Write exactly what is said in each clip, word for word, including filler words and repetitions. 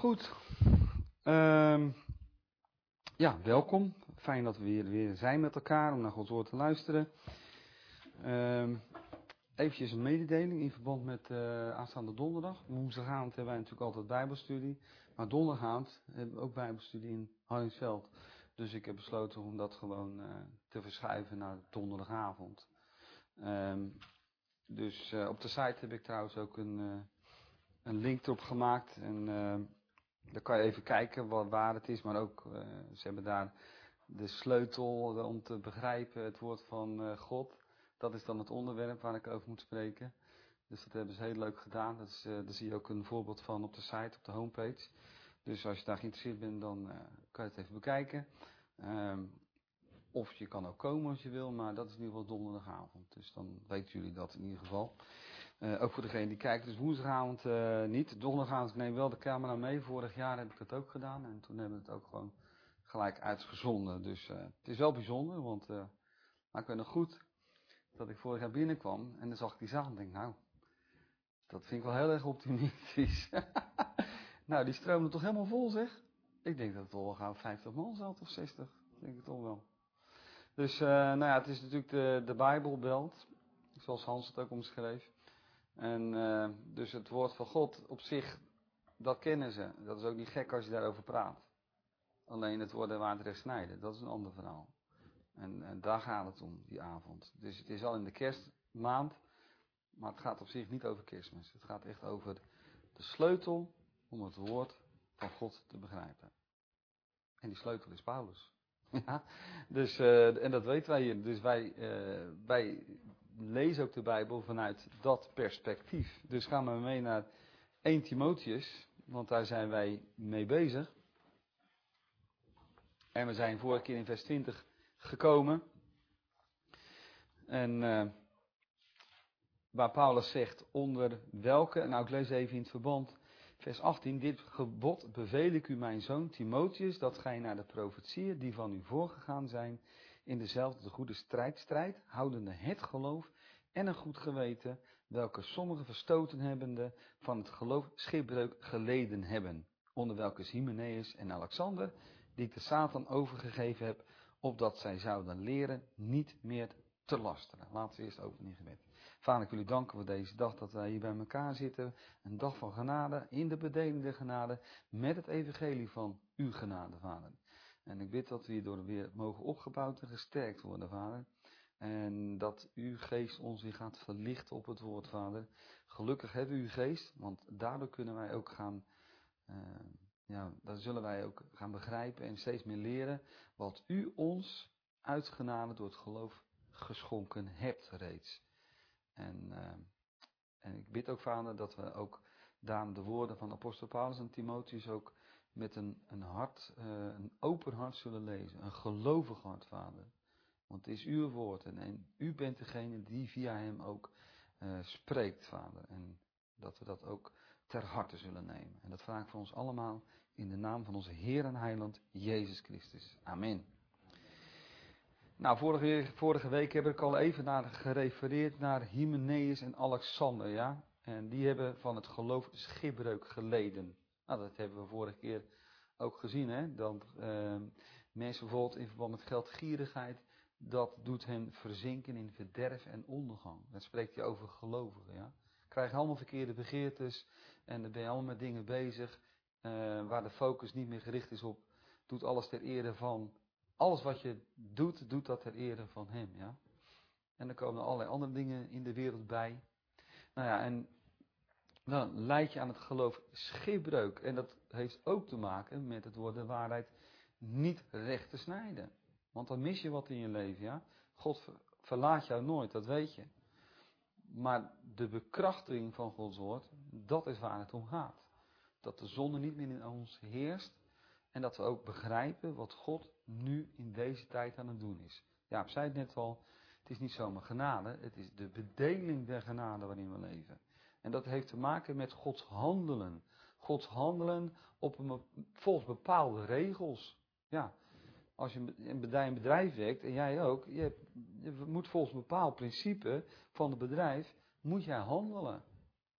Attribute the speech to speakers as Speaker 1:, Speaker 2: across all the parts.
Speaker 1: Goed. Um, ja, welkom. Fijn dat we weer, weer zijn met elkaar om naar Gods woord te luisteren. Um, eventjes een mededeling in verband met uh, aanstaande donderdag. Woensdagavond hebben wij natuurlijk altijd bijbelstudie. Maar donderdagavond hebben we ook bijbelstudie in Hardingsveld. Dus ik heb besloten om dat gewoon uh, te verschuiven naar donderdagavond. Um, dus uh, op de site heb ik trouwens ook een, uh, een link erop gemaakt. En uh, dan kan je even kijken wat, waar het is. Maar ook, uh, ze hebben daar de sleutel om te begrijpen het woord van uh, God. Dat is dan het onderwerp waar ik over moet spreken. Dus dat hebben ze heel leuk gedaan. Dat is, uh, daar zie je ook een voorbeeld van op de site, op de homepage. Dus als je daar geïnteresseerd bent, dan uh, kan je het even bekijken. Um, of je kan ook komen als je wil, maar dat is in ieder geval donderdagavond. Dus dan weten jullie dat in ieder geval. Uh, ook voor degene die kijkt, dus woensdagavond uh, niet. Donderdagavond, ik neem wel de camera mee. Vorig jaar heb ik dat ook gedaan en toen hebben we het ook gewoon gelijk uitgezonden. Dus uh, het is wel bijzonder, want uh, maar ik weet nog goed dat ik vorig jaar binnenkwam en dan zag ik die zaal en denk, nou, dat vind ik wel heel erg optimistisch. Nou, die stroomde toch helemaal vol, zeg. Ik denk dat het wel gauw vijftig man zat of zestig, denk ik toch wel. Dus, uh, nou ja, het is natuurlijk de, de Bijbelbelt, zoals Hans het ook omschreef. En uh, dus het woord van God op zich, dat kennen ze. Dat is ook niet gek als je daarover praat. Alleen het woord en waardrecht snijden, dat is een ander verhaal. En, en daar gaat het om, die avond. Dus het is al in de kerstmaand, maar het gaat op zich niet over kerstmis. Het gaat echt over de sleutel om het woord van God te begrijpen. En die sleutel is Paulus. Ja, dus, uh, en dat weten wij hier. Dus wij, uh, wij lezen ook de Bijbel vanuit dat perspectief. Dus gaan we mee naar Eerste Timotheüs, want daar zijn wij mee bezig. En we zijn vorige keer in vers twintig gekomen. En uh, waar Paulus zegt, onder welke, nou ik lees even in het verband, vers achttien, dit gebod beveel ik u mijn zoon Timotheus, dat gij naar de profetieën die van u voorgegaan zijn, in dezelfde goede strijd strijd, houdende het geloof en een goed geweten, welke sommigen verstoten hebbende van het geloof schipbreuk geleden hebben, onder welke Hymenaeus en Alexander, die ik de Satan overgegeven heb, opdat zij zouden leren niet meer te lasteren. Laten we eerst openen in gebed. Vader, ik wil u danken voor deze dag dat wij hier bij elkaar zitten. Een dag van genade, in de bedeling der genade, met het evangelie van uw genade, Vader. En ik bid dat we hierdoor weer mogen opgebouwd en gesterkt worden, Vader. En dat uw geest ons weer gaat verlichten op het woord, Vader. Gelukkig hebben we uw geest, want daardoor kunnen wij ook gaan, uh, ja, daar zullen wij ook gaan begrijpen en steeds meer leren wat u ons uit genade door het geloof geschonken hebt reeds. En, uh, en ik bid ook, Vader, dat we ook daarom de woorden van apostel Paulus en Timotheus ook met een, een hart, uh, een open hart zullen lezen. Een gelovig hart, Vader. Want het is uw woord en, en u bent degene die via hem ook uh, spreekt, Vader. En dat we dat ook ter harte zullen nemen. En dat vraag ik voor ons allemaal in de naam van onze Heer en Heiland, Jezus Christus. Amen. Nou, vorige, vorige week heb ik al even naar gerefereerd naar Hymenaeus en Alexander, ja. En die hebben van het geloof schipbreuk geleden. Nou, dat hebben we vorige keer ook gezien, hè. Dat uh, mensen bijvoorbeeld in verband met geldgierigheid, dat doet hen verzinken in verderf en ondergang. Dat spreekt hij over gelovigen, ja. Krijgen allemaal verkeerde begeertes en dan ben je allemaal met dingen bezig uh, waar de focus niet meer gericht is op, doet alles ter ere van. Alles wat je doet, doet dat ter ere van hem, ja. En dan komen er allerlei andere dingen in de wereld bij. Nou ja, en dan leid je aan het geloof schipbreuk. En dat heeft ook te maken met het woord de waarheid niet recht te snijden. Want dan mis je wat in je leven, ja. God verlaat jou nooit, dat weet je. Maar de bekrachtiging van Gods woord, dat is waar het om gaat. Dat de zonde niet meer in ons heerst. En dat we ook begrijpen wat God nu in deze tijd aan het doen is. Ja, ik zei het net al, het is niet zomaar genade, het is de bedeling der genade waarin we leven. En dat heeft te maken met Gods handelen. Gods handelen op een, volgens bepaalde regels. Ja, als je in een bedrijf werkt, en jij ook, je, hebt, je moet volgens een bepaald principe van het bedrijf, moet jij handelen.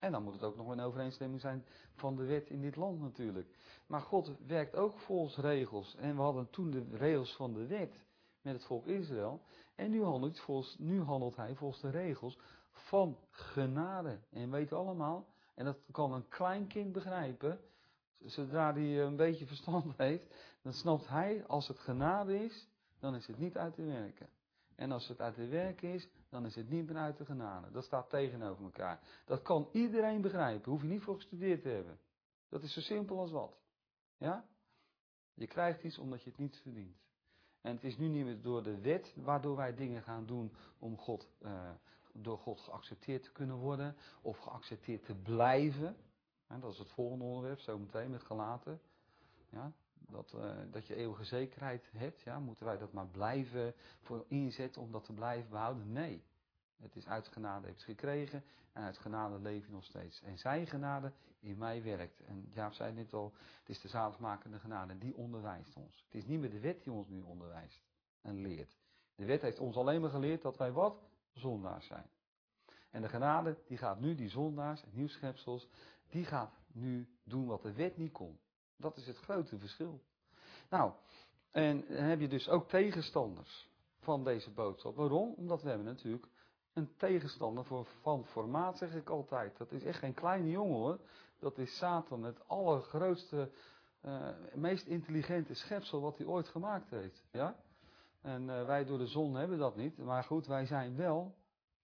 Speaker 1: En dan moet het ook nog in overeenstemming zijn van de wet in dit land natuurlijk. Maar God werkt ook volgens regels. En we hadden toen de regels van de wet met het volk Israël. En nu handelt, volgens, nu handelt hij volgens de regels van genade. En we weten allemaal, en dat kan een klein kind begrijpen, zodra hij een beetje verstand heeft, dan snapt hij, als het genade is, dan is het niet uit te werken. En als het uit te werken is, dan is het niet meer uit de genade. Dat staat tegenover elkaar. Dat kan iedereen begrijpen, hoef je niet voor gestudeerd te hebben. Dat is zo simpel als wat. Ja? Je krijgt iets omdat je het niet verdient. En het is nu niet meer door de wet waardoor wij dingen gaan doen om God, uh, door God geaccepteerd te kunnen worden. Of geaccepteerd te blijven. Ja, dat is het volgende onderwerp, zometeen met Galaten. Ja, dat, uh, dat je eeuwige zekerheid hebt. Ja, moeten wij dat maar blijven voor inzetten om dat te blijven behouden? Nee. Het is uit genade heeft gekregen en uit genade leef je nog steeds. En zijn genade in mij werkt. En Jaap zei het net al, het is de zaligmakende genade, die onderwijst ons. Het is niet meer de wet die ons nu onderwijst en leert. De wet heeft ons alleen maar geleerd dat wij wat? Zondaars zijn. En de genade, die gaat nu die zondaars en nieuwschepsels, die gaat nu doen wat de wet niet kon. Dat is het grote verschil. Nou, en dan heb je dus ook tegenstanders van deze boodschap. Waarom? Omdat we hebben natuurlijk een tegenstander voor, van formaat, zeg ik altijd. Dat is echt geen kleine jongen hoor. Dat is Satan, het allergrootste, uh, meest intelligente schepsel wat hij ooit gemaakt heeft. Ja? En uh, wij door de zon hebben dat niet. Maar goed, wij zijn wel,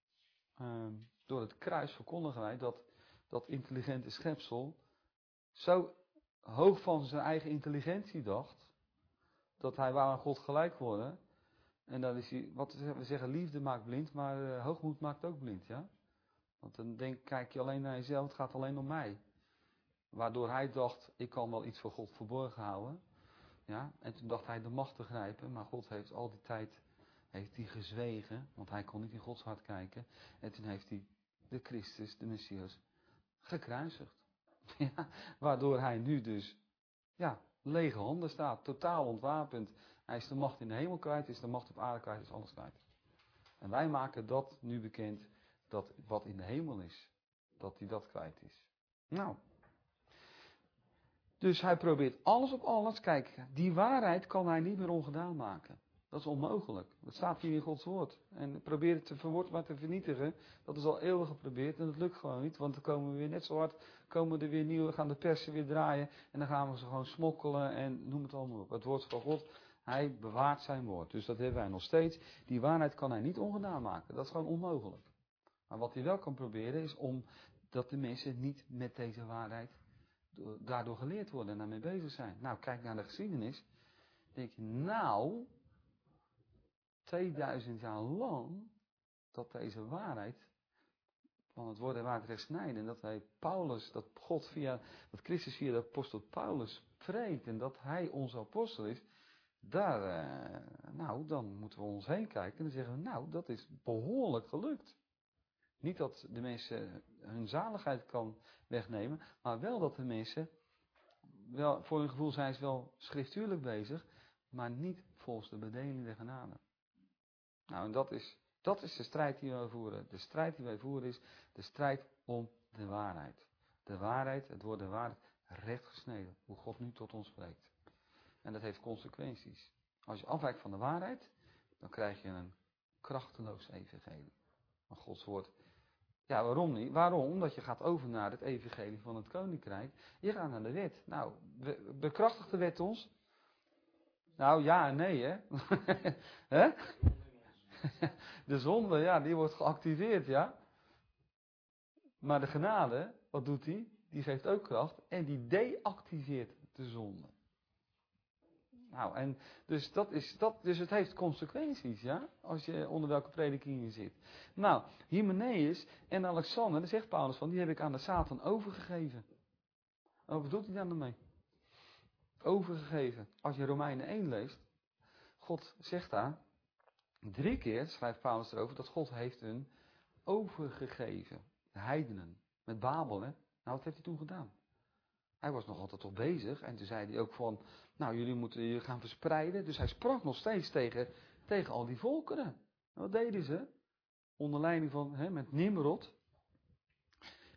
Speaker 1: uh, door het kruis verkondigen wij dat dat intelligente schepsel zo hoog van zijn eigen intelligentie dacht, dat hij wou aan God gelijk worden. En dan is hij, wat we zeggen, liefde maakt blind, maar uh, hoogmoed maakt ook blind, ja. Want dan denk, kijk je alleen naar jezelf, het gaat alleen om mij. Waardoor hij dacht, ik kan wel iets voor God verborgen houden. Ja, en toen dacht hij de macht te grijpen, maar God heeft al die tijd heeft hij gezwegen, want hij kon niet in Gods hart kijken. En toen heeft hij de Christus, de Messias, gekruisigd. Ja, waardoor hij nu dus, ja, lege handen staat, totaal ontwapend. Hij is de macht in de hemel kwijt, is de macht op aarde kwijt, is alles kwijt. En wij maken dat nu bekend, dat wat in de hemel is, dat hij dat kwijt is. Nou, dus hij probeert alles op alles. Kijk, die waarheid kan hij niet meer ongedaan maken. Dat is onmogelijk. Dat staat hier in Gods woord. En probeer het te verwoorden, maar te vernietigen. Dat is al eeuwig geprobeerd en dat lukt gewoon niet. Want dan komen we weer net zo hard, komen er weer nieuwe, gaan de persen weer draaien. En dan gaan we ze gewoon smokkelen en noem het allemaal op. Het woord van God, hij bewaart zijn woord. Dus dat hebben wij nog steeds. Die waarheid kan hij niet ongedaan maken. Dat is gewoon onmogelijk. Maar wat hij wel kan proberen is om dat de mensen niet met deze waarheid daardoor geleerd worden en daarmee bezig zijn. Nou, kijk naar de geschiedenis. Denk je, nou, tweeduizend jaar lang, dat deze waarheid van het woord en waarheid recht snijden. En dat hij Paulus, dat God via, dat Christus via de apostel Paulus spreekt en dat hij onze apostel is. Daar, eh, nou, dan moeten we ons heen kijken en dan zeggen we, nou, dat is behoorlijk gelukt. Niet dat de mensen hun zaligheid kan wegnemen, maar wel dat de mensen, wel, voor hun gevoel zijn ze wel schriftuurlijk bezig, maar niet volgens de bedeling der genade. Nou, en dat is, dat is de strijd die wij voeren. De strijd die wij voeren is de strijd om de waarheid. De waarheid, het woord de waarheid, recht gesneden. Hoe God nu tot ons spreekt. En dat heeft consequenties. Als je afwijkt van de waarheid, dan krijg je een krachteloos evangelie. Maar Gods woord, ja, waarom niet? Waarom? Omdat je gaat over naar het evangelie van het koninkrijk. Je gaat naar de wet. Nou, bekrachtigt de wet ons? Nou, ja en nee, hè? Hè? De zonde, ja, die wordt geactiveerd, ja. Maar de genade, wat doet die? Die geeft ook kracht en die deactiveert de zonde. Nou, en dus, dat is, dat, dus het heeft consequenties, ja, als je onder welke prediking je zit. Nou, Hymenaeus en Alexander, daar zegt Paulus van, die heb ik aan de Satan overgegeven. En wat bedoelt hij dan ermee? Overgegeven. Als je Romeinen één leest, God zegt daar, drie keer schrijft Paulus erover, dat God heeft hun overgegeven. De heidenen, met Babel, hè. Nou, wat heeft hij toen gedaan? Hij was nog altijd toch bezig. En toen zei hij ook van, nou jullie moeten je gaan verspreiden. Dus hij sprak nog steeds tegen, tegen al die volkeren. En wat deden ze? Onder leiding van, hè, met Nimrod.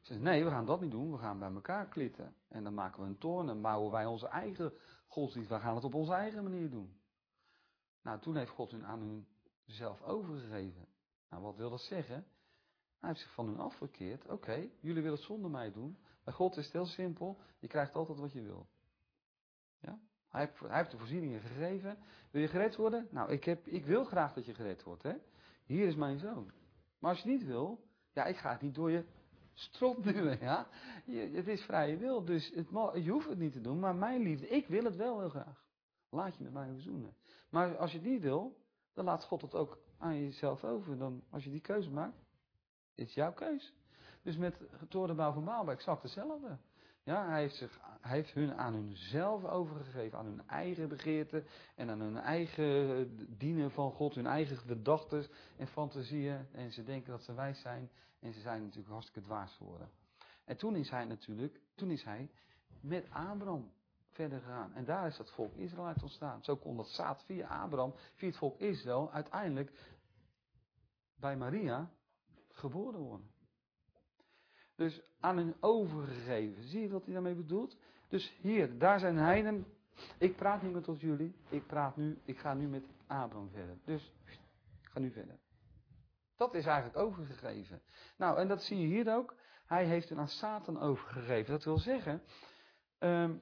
Speaker 1: Ze zeggen, nee, we gaan dat niet doen, we gaan bij elkaar klitten. En dan maken we een toorn en bouwen wij onze eigen godsdienst. We gaan het op onze eigen manier doen. Nou, toen heeft God hun aan hun zelf overgegeven. Nou, wat wil dat zeggen? Hij heeft zich van hun afgekeerd. Oké, okay, jullie willen het zonder mij doen. Bij God is het heel simpel. Je krijgt altijd wat je wil. Ja? Hij, heeft, hij heeft de voorzieningen gegeven. Wil je gered worden? Nou, ik, heb, ik wil graag dat je gered wordt. Hè? Hier is mijn zoon. Maar als je niet wil, ja, ik ga het niet door je strot duwen. Ja? Je, het is vrije wil, dus het, je hoeft het niet te doen. Maar mijn liefde, ik wil het wel heel graag. Laat je met mij verzoenen. Maar als je het niet wil, dan laat God het ook aan jezelf over. Dan, als je die keuze maakt, is het jouw keus. Dus met torenbouw van Baal exact hetzelfde. Ja, hij heeft, zich, hij heeft hun aan hunzelf overgegeven, aan hun eigen begeerten en aan hun eigen dienen van God, hun eigen gedachten en fantasieën. En ze denken dat ze wijs zijn en ze zijn natuurlijk hartstikke dwaas geworden. En toen is hij natuurlijk, toen is hij met Abraham verder gegaan. En daar is dat volk Israël uit ontstaan. Zo kon dat zaad via Abraham, via het volk Israël, uiteindelijk bij Maria geboren worden. Dus aan hen overgegeven. Zie je wat hij daarmee bedoelt? Dus hier, daar zijn heiden. Ik praat niet meer tot jullie. Ik praat nu, ik ga nu met Abraham verder. Dus, ik ga nu verder. Dat is eigenlijk overgegeven. Nou, en dat zie je hier ook. Hij heeft hen aan Satan overgegeven. Dat wil zeggen, um,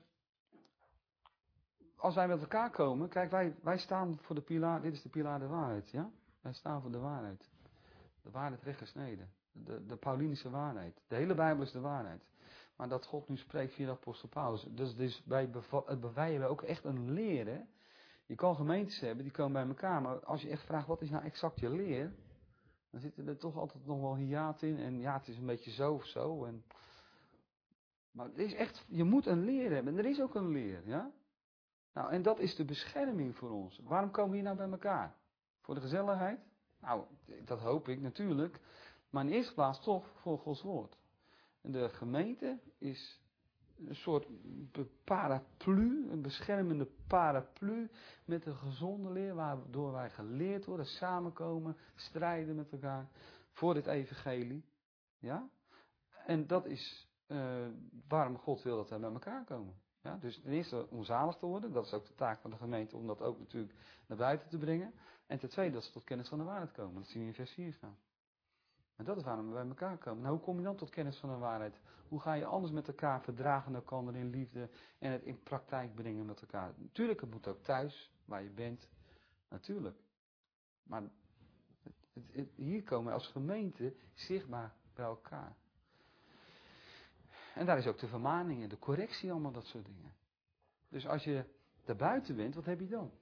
Speaker 1: als wij met elkaar komen, kijk, wij, wij staan voor de pilaar, dit is de pilaar der waarheid, ja? Wij staan voor de waarheid. De waarheid rechtgesneden. De, de Paulinische waarheid. De hele Bijbel is de waarheid. Maar dat God nu spreekt via de apostel Paulus. Dus, dus wij bewijzen ook echt een leer. Hè? Je kan gemeentes hebben, die komen bij elkaar. Maar als je echt vraagt, wat is nou exact je leer? Dan zitten er toch altijd nog wel hiaten in. En ja, het is een beetje zo of zo. En, maar het is echt, je moet een leer hebben. En er is ook een leer. Ja? Nou, en dat is de bescherming voor ons. Waarom komen we hier nou bij elkaar? Voor de gezelligheid? Nou, dat hoop ik natuurlijk. Maar in de eerste plaats toch voor Gods woord. En de gemeente is een soort paraplu, een beschermende paraplu met een gezonde leer, waardoor wij geleerd worden, samenkomen, strijden met elkaar voor dit evangelie. Ja? En dat is uh, waarom God wil dat wij bij elkaar komen. Ja? Dus ten eerste om zalig te worden, dat is ook de taak van de gemeente om dat ook natuurlijk naar buiten te brengen. En ten tweede dat ze tot kennis van de waarheid komen. Dat zien we in vers vier staan. En dat is waarom we bij elkaar komen. Nou, hoe kom je dan tot kennis van de waarheid? Hoe ga je anders met elkaar verdragen elkaar in liefde en het in praktijk brengen met elkaar? Natuurlijk, het moet ook thuis, waar je bent. Natuurlijk. Maar het, het, het, hier komen we als gemeente zichtbaar bij elkaar. En daar is ook de vermaning en de correctie, allemaal dat soort dingen. Dus als je daarbuiten bent, wat heb je dan?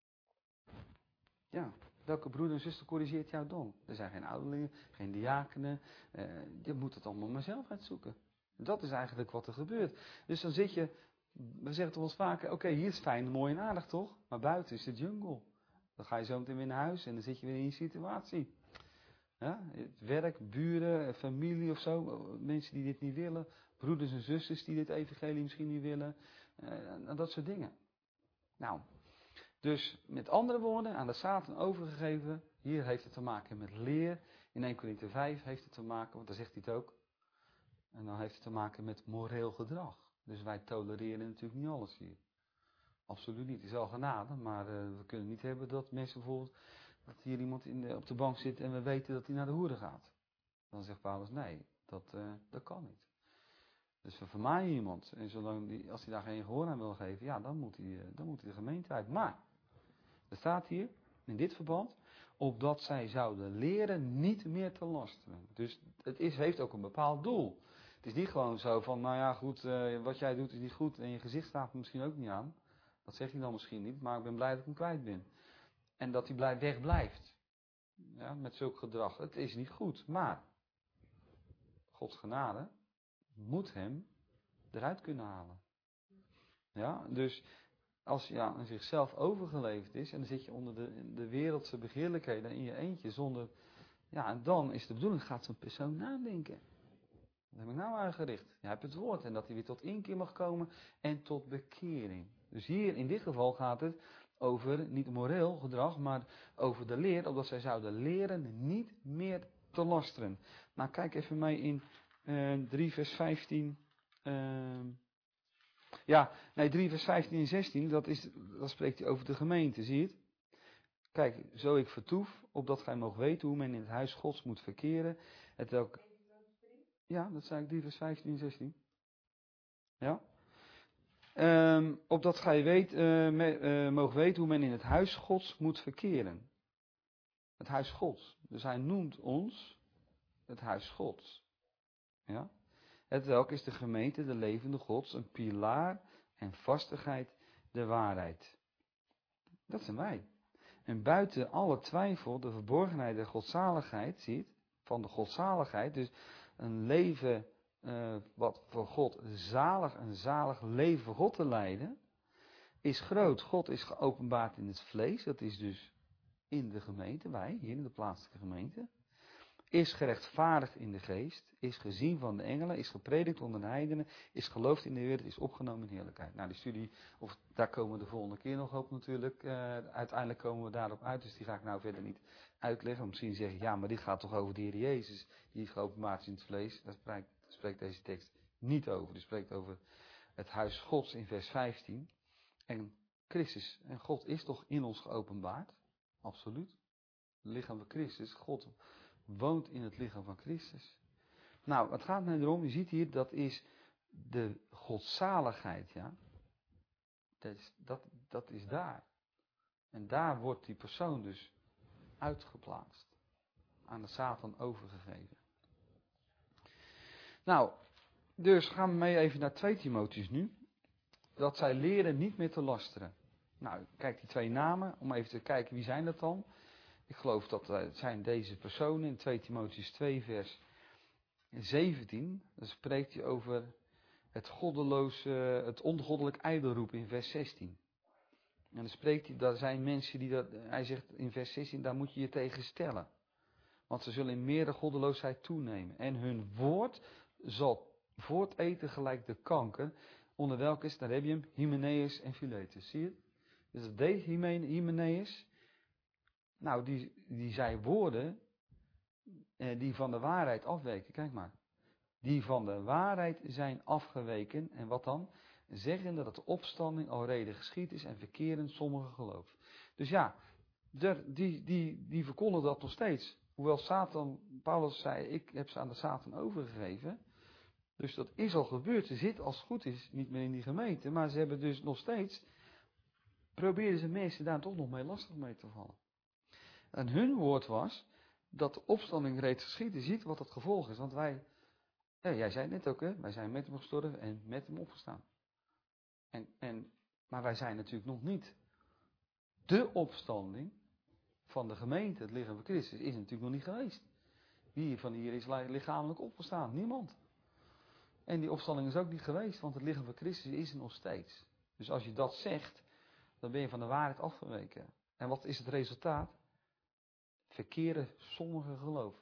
Speaker 1: Ja, welke broeder en zuster corrigeert jou dan? Er zijn geen ouderlingen, geen diakenen. Uh, je moet het allemaal maar zelf uitzoeken. Dat is eigenlijk wat er gebeurt. Dus dan zit je, we zeggen toch wel eens vaker, oké, okay, hier is fijn, mooi en aardig toch? Maar buiten is de jungle. Dan ga je zo meteen weer naar huis en dan zit je weer in je situatie. Ja, het werk, buren, familie of zo, mensen die dit niet willen. Broeders en zusters die dit evangelie misschien niet willen. Uh, dat soort dingen. Nou, dus met andere woorden, aan de Satan overgegeven. Hier heeft het te maken met leer. In Eerste Korinthe vijf heeft het te maken, want daar zegt hij het ook. En dan heeft het te maken met moreel gedrag. Dus wij tolereren natuurlijk niet alles hier. Absoluut niet. Het is wel genade, maar uh, we kunnen niet hebben dat mensen bijvoorbeeld, dat hier iemand in de, op de bank zit en we weten dat hij naar de hoeren gaat. Dan zegt Paulus, nee, dat, uh, dat kan niet. Dus we vermaaien iemand. En zolang die, als hij daar geen gehoor aan wil geven, ja, dan moet hij, uh, dan moet hij de gemeente uit. Maar, er staat hier, in dit verband, opdat zij zouden leren niet meer te lasteren. Dus het is, heeft ook een bepaald doel. Het is niet gewoon zo van, nou ja, goed, uh, wat jij doet is niet goed en je gezicht staat er misschien ook niet aan. Dat zegt hij dan misschien niet, maar ik ben blij dat ik hem kwijt ben. En dat hij blij weg blijft. Ja, met zulk gedrag. Het is niet goed, maar Gods genade moet hem eruit kunnen halen. Ja, dus als hij ja, aan zichzelf overgeleverd is en dan zit je onder de, de wereldse begeerlijkheden in je eentje zonder, ja, en dan is de bedoeling, gaat zo'n persoon nadenken. Wat heb ik nou aangericht? Je hebt het woord en dat hij weer tot inkeer mag komen en tot bekering. Dus hier in dit geval gaat het over niet moreel gedrag, maar over de leer, opdat zij zouden leren niet meer te lasteren. Nou, kijk even mee in Uh, drie vers vijftien. Uh, ja, nee, drie vers vijftien en zestien, dat, is, dat spreekt hij over de gemeente, zie je het? Kijk, zo ik vertoef, opdat gij mocht weten hoe men in het huis Gods moet verkeren. Het welk... Ja, dat zei ik, drie vers vijftien en zestien. Ja. Um, opdat gij weet, uh, me, uh, mogen weten hoe men in het huis Gods moet verkeren. Het huis Gods. Dus hij noemt ons het huis Gods. Ja. Het welk is de gemeente, de levende Gods, een pilaar en vastigheid der waarheid. Dat zijn wij. En buiten alle twijfel, de verborgenheid der godzaligheid, ziet, van de godzaligheid, dus een leven uh, wat voor God zalig, een zalig leven voor God te leiden, is groot. God is geopenbaard in het vlees, dat is dus in de gemeente, wij, hier in de plaatselijke gemeente. Is gerechtvaardigd in de geest, is gezien van de engelen, is gepredikt onder de heidenen, is geloofd in de wereld, is opgenomen in heerlijkheid. Nou, die studie, of daar komen we de volgende keer nog op natuurlijk. Uh, uiteindelijk komen we daarop uit, dus die ga ik nou verder niet uitleggen. Misschien zeg je, ja, maar dit gaat toch over de Heer Jezus, die is geopenbaard in het vlees. Daar spreekt, spreekt deze tekst niet over. Die spreekt over het huis Gods in vers vijftien. En Christus, en God is toch in ons geopenbaard? Absoluut. Het lichaam van Christus, God woont in het lichaam van Christus. Nou, het gaat mij erom, je ziet hier, dat is de godzaligheid, ja. Dat is, dat, dat is daar. En daar wordt die persoon dus uitgeplaatst. Aan de Satan overgegeven. Nou, dus gaan we mee even naar twee Timotheus nu. Dat zij leren niet meer te lasteren. Nou, kijk die twee namen, om even te kijken wie zijn dat dan. Ik geloof dat het zijn deze personen in twee Timotheus twee vers zeventien. Dan spreekt hij over het goddeloze, het ongoddelijk ijdelroep in vers zestien. En dan spreekt hij, dat zijn mensen die dat, hij zegt in vers zestien, daar moet je je tegen stellen. Want ze zullen in meerdere goddeloosheid toenemen. En hun woord zal voorteten gelijk de kanker, onder welke is, daar heb je hem, Hymenaeus en Philetus. Zie je het? Dus dat deed Hymenaeus. Nou, die, die zei woorden eh, die van de waarheid afweken. Kijk maar. Die van de waarheid zijn afgeweken. En wat dan? Zeggende dat de opstanding alrede geschied is en verkeren sommigen geloof. Dus ja, der, die, die, die verkondigen dat nog steeds. Hoewel Satan, Paulus zei, ik heb ze aan de Satan overgegeven. Dus dat is al gebeurd. Ze zitten als het goed is niet meer in die gemeente. Maar ze hebben dus nog steeds, proberen ze mensen daar toch nog mee lastig mee te vallen. En hun woord was dat de opstanding reeds geschied is. Ziet wat het gevolg is. Want wij, ja, jij zei het net ook, hè, wij zijn met hem gestorven en met hem opgestaan. En, en, maar wij zijn natuurlijk nog niet. De opstanding van de gemeente, het lichaam van Christus, is natuurlijk nog niet geweest. Wie van hier is lichamelijk opgestaan? Niemand. En die opstanding is ook niet geweest, want het lichaam van Christus is er nog steeds. Dus als je dat zegt, dan ben je van de waarheid afgeweken. En wat is het resultaat? Verkeren sommige geloof.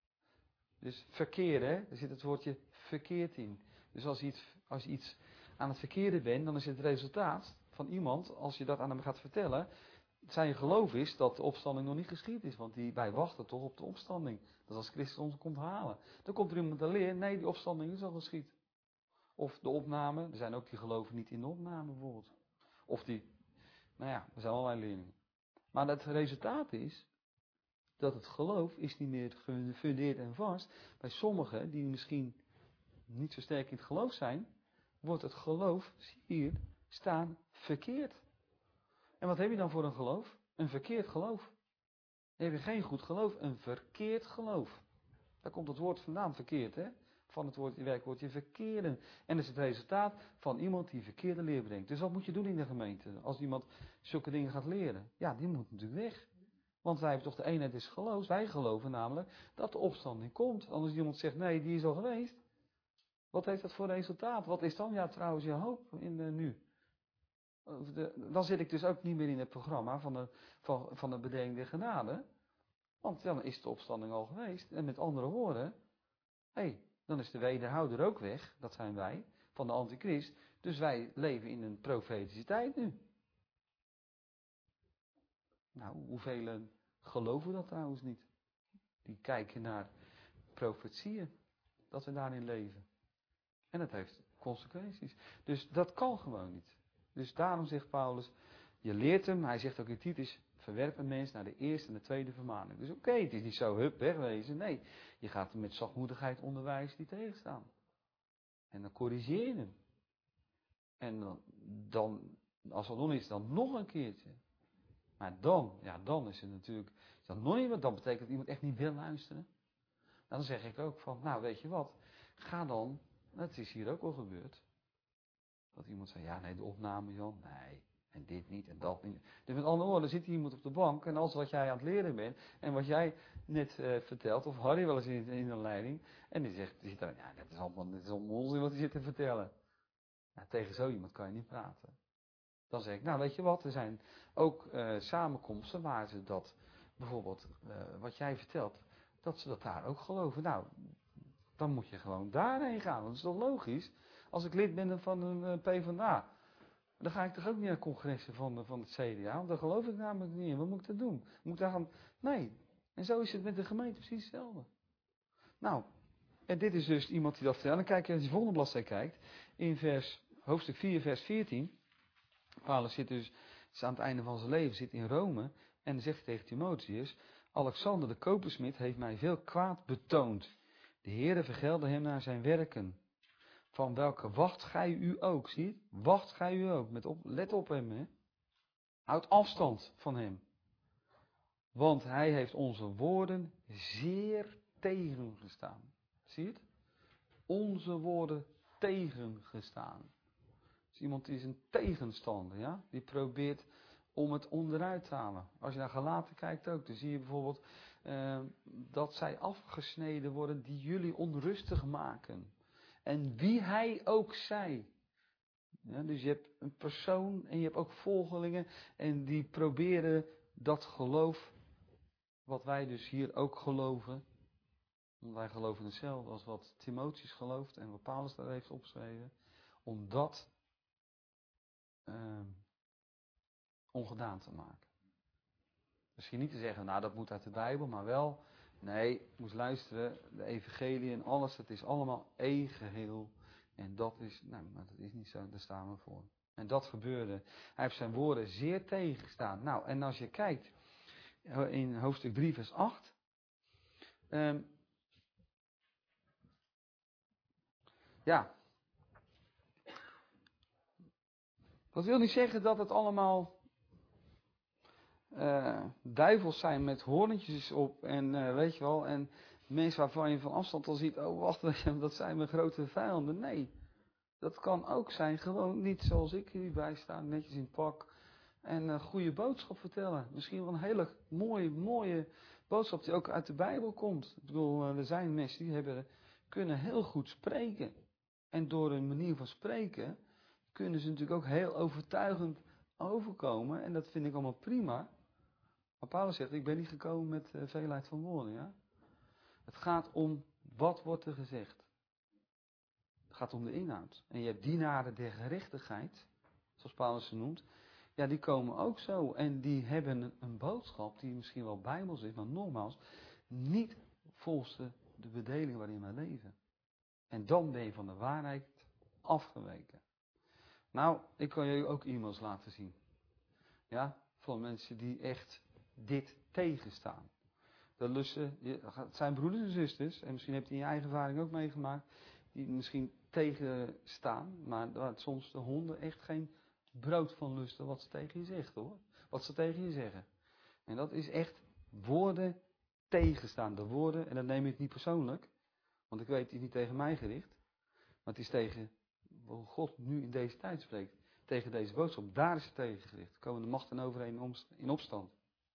Speaker 1: Dus verkeren, hè, er zit het woordje verkeerd in. Dus als je, iets, als je iets aan het verkeerde bent, dan is het resultaat van iemand, als je dat aan hem gaat vertellen, zijn geloof is dat de opstanding nog niet geschied is. Want die, wij wachten toch op de opstanding. Dat als Christus ons komt halen. Dan komt er iemand te leren, nee, die opstanding is al geschied. Of de opname, er zijn ook die geloven niet in de opname bijvoorbeeld. Of die, nou ja, er zijn allerlei leerlingen. Maar het resultaat is dat het geloof is niet meer gefundeerd en vast. Bij sommigen die misschien niet zo sterk in het geloof zijn, wordt het geloof hier staan verkeerd. En wat heb je dan voor een geloof? Een verkeerd geloof. Dan heb je geen goed geloof, een verkeerd geloof. Daar komt het woord vandaan, verkeerd, hè? Van het woord, werkwoordje verkeren. En dat is het resultaat van iemand die verkeerde leer brengt. Dus wat moet je doen in de gemeente? Als iemand zulke dingen gaat leren? Ja, die moet natuurlijk weg. Want wij hebben toch de eenheid des geloofs. Wij geloven namelijk dat de opstanding komt. Anders iemand zegt, nee, die is al geweest. Wat heeft dat voor resultaat? Wat is dan, ja trouwens, je hoop in de nu? De, dan zit ik dus ook niet meer in het programma van de, van, van de bedeling der genade. Want dan is de opstanding al geweest. En met andere woorden, hé, hey, dan is de wederhouder ook weg. Dat zijn wij, van de antichrist. Dus wij leven in een profetische tijd nu. Nou, hoeveel geloven dat trouwens niet? Die kijken naar profetieën. dat we daarin leven. En dat heeft consequenties. Dus dat kan gewoon niet. Dus daarom zegt Paulus, je leert hem, hij zegt ook in Titus, verwerp een mens naar de eerste en de tweede vermaning. Dus oké, okay, het is niet zo, hup, wegwezen. Nee, je gaat hem met zachtmoedigheid onderwijzen die tegenstaan. En dan corrigeer je hem. En dan, dan als er nog is, dan nog een keertje. Maar dan, ja, dan is het natuurlijk, is dat nog niet wat, dan betekent dat iemand echt niet wil luisteren. Dan zeg ik ook van, nou weet je wat, ga dan, dat is hier ook al gebeurd. Dat iemand zei, ja nee, de opname Jan, nee, en dit niet en dat niet. Dus met andere woorden, zit hier iemand op de bank en alles wat jij aan het leren bent, en wat jij net uh, vertelt, of Harry wel eens in, in een leiding, en die zegt, die zit daar, ja, dat is allemaal, dat is allemaal onzin wat hij zit te vertellen. Nou, tegen zo iemand kan je niet praten. Dan zeg ik, nou weet je wat, er zijn ook uh, samenkomsten waar ze dat, bijvoorbeeld, uh, wat jij vertelt, dat ze dat daar ook geloven. Nou, dan moet je gewoon daarheen gaan, want dat is toch logisch? Als ik lid ben van een uh, PvdA, dan ga ik toch ook niet naar congressen van, van het C D A, want daar geloof ik namelijk niet in. Wat moet ik dat doen? Moet ik daar gaan, nee. En zo is het met de gemeente precies hetzelfde. Nou, en dit is dus iemand die dat vertelt. Dan kijk je als je de volgende bladzijde kijkt, in vers, hoofdstuk vier, vers veertien. Paulus zit dus, is aan het einde van zijn leven, zit in Rome. En dan zegt hij tegen Timotheus, Alexander de kopersmid heeft mij veel kwaad betoond. De Heere vergelde hem naar zijn werken. Van welke wacht gij u ook, zie je? Wacht gij u ook. Met op, let op hem, hè. Houd afstand van hem. Want hij heeft onze woorden zeer tegengestaan. Zie je het? Onze woorden tegengestaan. Dus iemand die is een tegenstander, ja? Die probeert om het onderuit te halen. Als je naar Galaten kijkt ook, dan zie je bijvoorbeeld uh, dat zij afgesneden worden die jullie onrustig maken. En wie hij ook zij. Ja, dus je hebt een persoon en je hebt ook volgelingen en die proberen dat geloof, wat wij dus hier ook geloven, want wij geloven hetzelfde als wat Timotheus gelooft en wat Paulus daar heeft opgeschreven, om dat uh, ongedaan te maken. Misschien niet te zeggen, nou dat moet uit de Bijbel, maar wel, nee, je moest luisteren, de evangelie en alles, het is allemaal één geheel. En dat is, nou, maar dat is niet zo, daar staan we voor. En dat gebeurde. Hij heeft zijn woorden zeer tegengestaan. Nou, en als je kijkt in hoofdstuk drie, vers acht. Um, ja. Dat wil niet zeggen dat het allemaal uh, duivels zijn met hoorntjes op en uh, weet je wel, en mensen waarvan je van afstand al ziet, oh wacht, dat zijn mijn grote vijanden. Nee. Dat kan ook zijn, gewoon niet zoals ik hierbij sta, netjes in pak. En een goede boodschap vertellen. Misschien wel een hele mooie, mooie boodschap die ook uit de Bijbel komt. Ik bedoel, er zijn mensen die hebben, kunnen heel goed spreken. En door hun manier van spreken kunnen ze natuurlijk ook heel overtuigend overkomen. En dat vind ik allemaal prima. Maar Paulus zegt, ik ben niet gekomen met uh, veelheid van woorden. Ja? Het gaat om, wat wordt er gezegd? Het gaat om de inhoud. En je hebt dienaren der gerechtigheid, zoals Paulus ze noemt. Ja, die komen ook zo. En die hebben een, een boodschap die misschien wel bijbels is, maar nogmaals, niet volgens de, de bedeling waarin wij leven. En dan ben je van de waarheid afgeweken. Nou, ik kan jullie ook e-mails laten zien. Ja, van mensen die echt dit tegenstaan. Dat lussen, het zijn broeders en zusters, en misschien heb je in je eigen ervaring ook meegemaakt, die misschien tegenstaan, maar waar soms de honden echt geen brood van lusten wat ze tegen je zegt hoor. Wat ze tegen je zeggen. En dat is echt woorden tegenstaan. De woorden, en dan neem je het niet persoonlijk, want ik weet het is niet tegen mij gericht, maar het is tegen hoe God nu in deze tijd spreekt. Tegen deze boodschap, daar is het tegen gericht. Komen de machten overheen in opstand.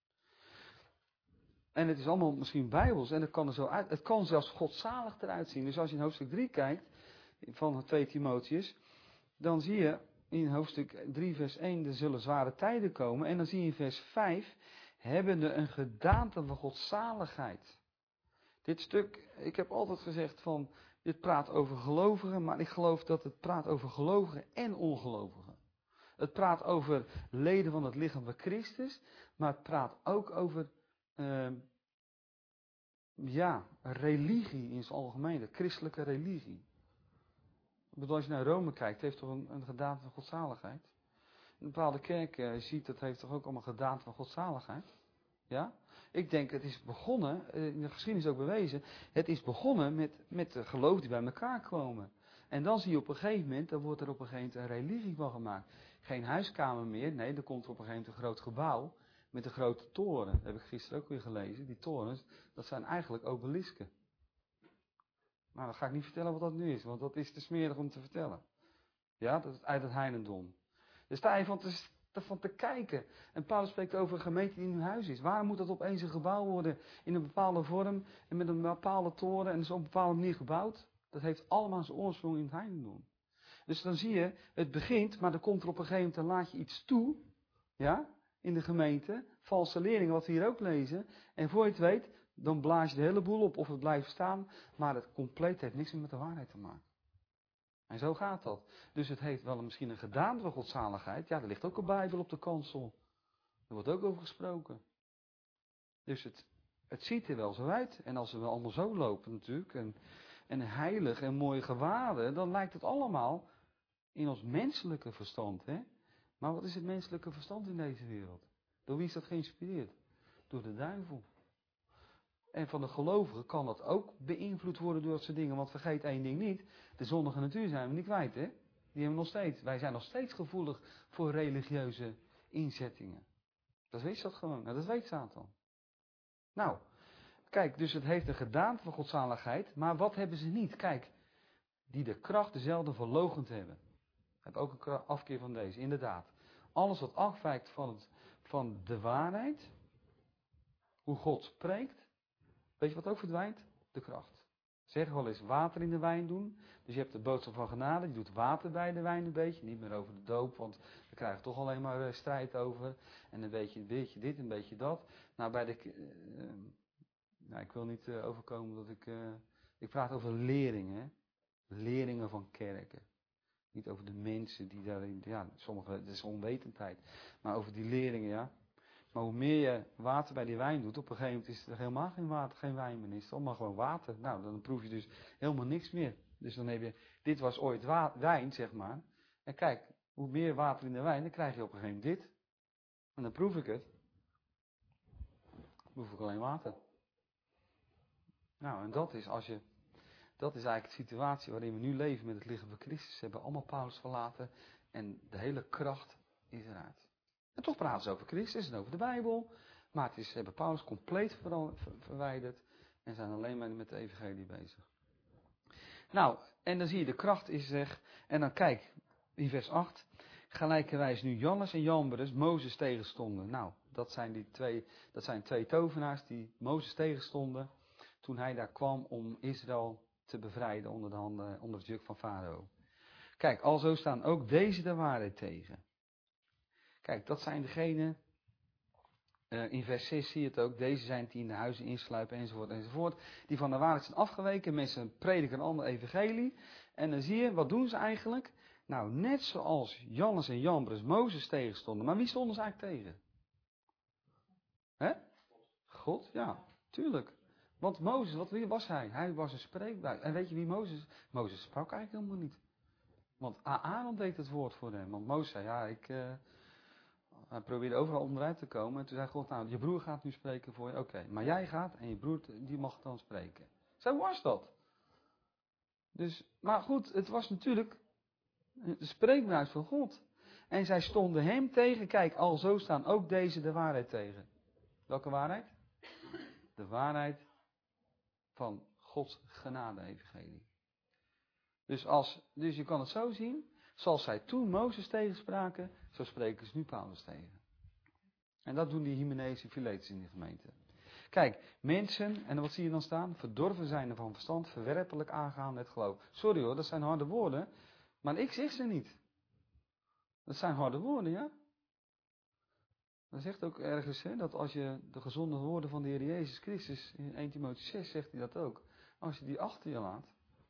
Speaker 1: En het is allemaal misschien bijbels en het kan er zo uit, het kan zelfs godzalig eruit zien. Dus als je in hoofdstuk drie kijkt, van twee Timotheus, dan zie je in hoofdstuk drie vers één, er zullen zware tijden komen. En dan zie je in vers vijf, hebbende een gedaante van godzaligheid. Dit stuk, ik heb altijd gezegd van, dit praat over gelovigen, maar ik geloof dat het praat over gelovigen en ongelovigen. Het praat over leden van het lichaam van Christus, maar het praat ook over uh, ja, religie in zijn algemeen, de christelijke religie. Ik bedoel, als je naar Rome kijkt, heeft toch een, een gedaante van godzaligheid. Een bepaalde kerk uh, ziet, dat heeft toch ook allemaal gedaante van godzaligheid. Ja? Ik denk, het is begonnen, in de geschiedenis ook bewezen, het is begonnen met, met de geloof die bij elkaar komen. En dan zie je op een gegeven moment, dan wordt er op een gegeven moment een religie van gemaakt. Geen huiskamer meer, nee, er komt er op een gegeven moment een groot gebouw met een grote toren. Dat heb ik gisteren ook weer gelezen. Die torens, dat zijn eigenlijk obelisken. Maar dan ga ik niet vertellen wat dat nu is, want dat is te smerig om te vertellen. Ja, dat is uit het heidendom. Dus sta je van te, van te kijken. En Paulus spreekt over een gemeente die in uw huis is. Waarom moet dat opeens een gebouw worden in een bepaalde vorm en met een bepaalde toren en dus op een bepaalde manier gebouwd? Dat heeft allemaal zijn oorsprong in het heidendom. Dus dan zie je, het begint, maar dan komt er op een gegeven moment, dan laat je iets toe, ja, in de gemeente, valse leerlingen, wat we hier ook lezen. En voor je het weet, dan blaas je de hele boel op of het blijft staan, maar het compleet heeft niks meer met de waarheid te maken. En zo gaat dat. Dus het heeft wel misschien een gedaante van godzaligheid. Ja, er ligt ook een Bijbel op de kansel. Er wordt ook over gesproken. Dus het, het ziet er wel zo uit. En als we wel allemaal zo lopen natuurlijk, en, en heilig en mooi gewaden, dan lijkt het allemaal in ons menselijke verstand. Hè? Maar wat is het menselijke verstand in deze wereld? Door wie is dat geïnspireerd? Door de duivel. En van de gelovigen kan dat ook beïnvloed worden door dat soort dingen. Want vergeet één ding niet. De zondige natuur zijn we niet kwijt, hè? Die hebben we nog steeds. Wij zijn nog steeds gevoelig voor religieuze inzettingen. Dat weet dat gewoon. Nou, dat weet Satan. Nou, kijk, dus het heeft een gedaante van godzaligheid. Maar wat hebben ze niet? Kijk, die de kracht dezelfde verloochend hebben. Heb ook een afkeer van deze, inderdaad. Alles wat afwijkt van, het, van de waarheid. Hoe God spreekt. Weet je wat ook verdwijnt? De kracht. Zeg wel eens water in de wijn doen. Dus je hebt de boodschap van genade. Je doet water bij de wijn een beetje. Niet meer over de doop. Want we krijgen toch alleen maar strijd over. En een beetje, een beetje dit, een beetje dat. Nou, bij de... Uh, nou, ik wil niet uh, overkomen dat ik... Uh, ik praat over leringen. Leringen van kerken. Niet over de mensen die daarin... Ja, sommige... Het is onwetendheid. Maar over die leringen, ja. Maar hoe meer je water bij die wijn doet, op een gegeven moment is er helemaal geen water, geen wijn meer. Is het allemaal gewoon water. Nou, dan proef je dus helemaal niks meer. Dus dan heb je, dit was ooit wa- wijn, zeg maar. En kijk, hoe meer water in de wijn, dan krijg je op een gegeven moment dit. En dan proef ik het. Dan proef ik alleen water. Nou, en dat is als je, dat is eigenlijk de situatie waarin we nu leven met het lichaam van Christus. Ze hebben allemaal Paulus verlaten en de hele kracht is eruit. En toch praten ze over Christus en over de Bijbel. Maar het is, ze hebben Paulus compleet ver, ver, verwijderd. En zijn alleen maar met de evangelie bezig. Nou, en dan zie je de kracht is zeg. En dan kijk, in vers acht. Gelijkerwijs nu Jannes en Jambres Mozes tegenstonden. Nou, dat zijn, die twee, dat zijn twee tovenaars die Mozes tegenstonden. Toen hij daar kwam om Israël te bevrijden onder, de handen, onder het juk van Farao. Kijk, alzo staan ook deze de waarheid tegen. Kijk, dat zijn degenen, uh, in vers zes zie je het ook, deze zijn die in de huizen insluipen enzovoort enzovoort, die van de waarheid zijn afgeweken, mensen prediken een ander evangelie, en dan zie je, wat doen ze eigenlijk? Nou, net zoals Jannes en Jambres Mozes tegenstonden, maar wie stonden ze eigenlijk tegen? Hè? God, ja, tuurlijk. Want Mozes, wat was hij? Hij was een spreekbuis. En weet je wie Mozes? Mozes sprak eigenlijk helemaal niet. Want Aaron deed het woord voor hem, want Mozes zei, ja, ik... Uh, Hij probeerde overal onderuit te komen. En toen zei God, nou, je broer gaat nu spreken voor je. Oké, okay, maar jij gaat en je broer, die mag dan spreken. Zo was dat. Dus, maar goed, het was natuurlijk de spreekbuis van God. En zij stonden hem tegen. Kijk, al zo staan ook deze de waarheid tegen. Welke waarheid? De waarheid van Gods genade-evangelie. Dus, als, dus je kan het zo zien. Zoals zij toen Mozes tegenspraken, zo spreken ze nu Paulus tegen. En dat doen die Hymenees en Philetus in de gemeente. Kijk, mensen, en wat zie je dan staan? Verdorven zijn er van verstand, verwerpelijk aangaan het geloof. Sorry hoor, dat zijn harde woorden, maar ik zeg ze niet. Dat zijn harde woorden, ja? Dat zegt ook ergens, hè, dat als je de gezonde woorden van de Heer Jezus Christus, in Eerste Timotheüs zes zegt hij dat ook. Als je die achter je laat,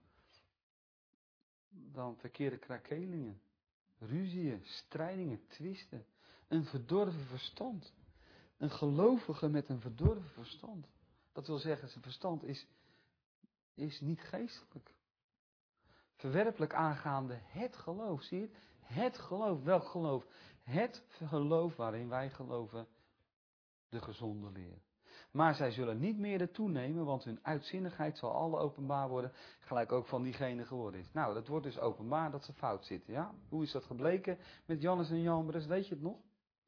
Speaker 1: dan verkeren krakelingen, ruzieën, strijdingen, twisten, een verdorven verstand. Een gelovige met een verdorven verstand. Dat wil zeggen, zijn verstand is, is niet geestelijk. Verwerpelijk aangaande het geloof, zie je het? Het geloof, welk geloof? Het geloof waarin wij geloven, de gezonde leer. Maar zij zullen niet meer de toenemen, want hun uitzinnigheid zal alle openbaar worden, gelijk ook van diegene geworden is. Nou, dat wordt dus openbaar dat ze fout zitten, ja? Hoe is dat gebleken met Jannes en Jambres, weet je het nog?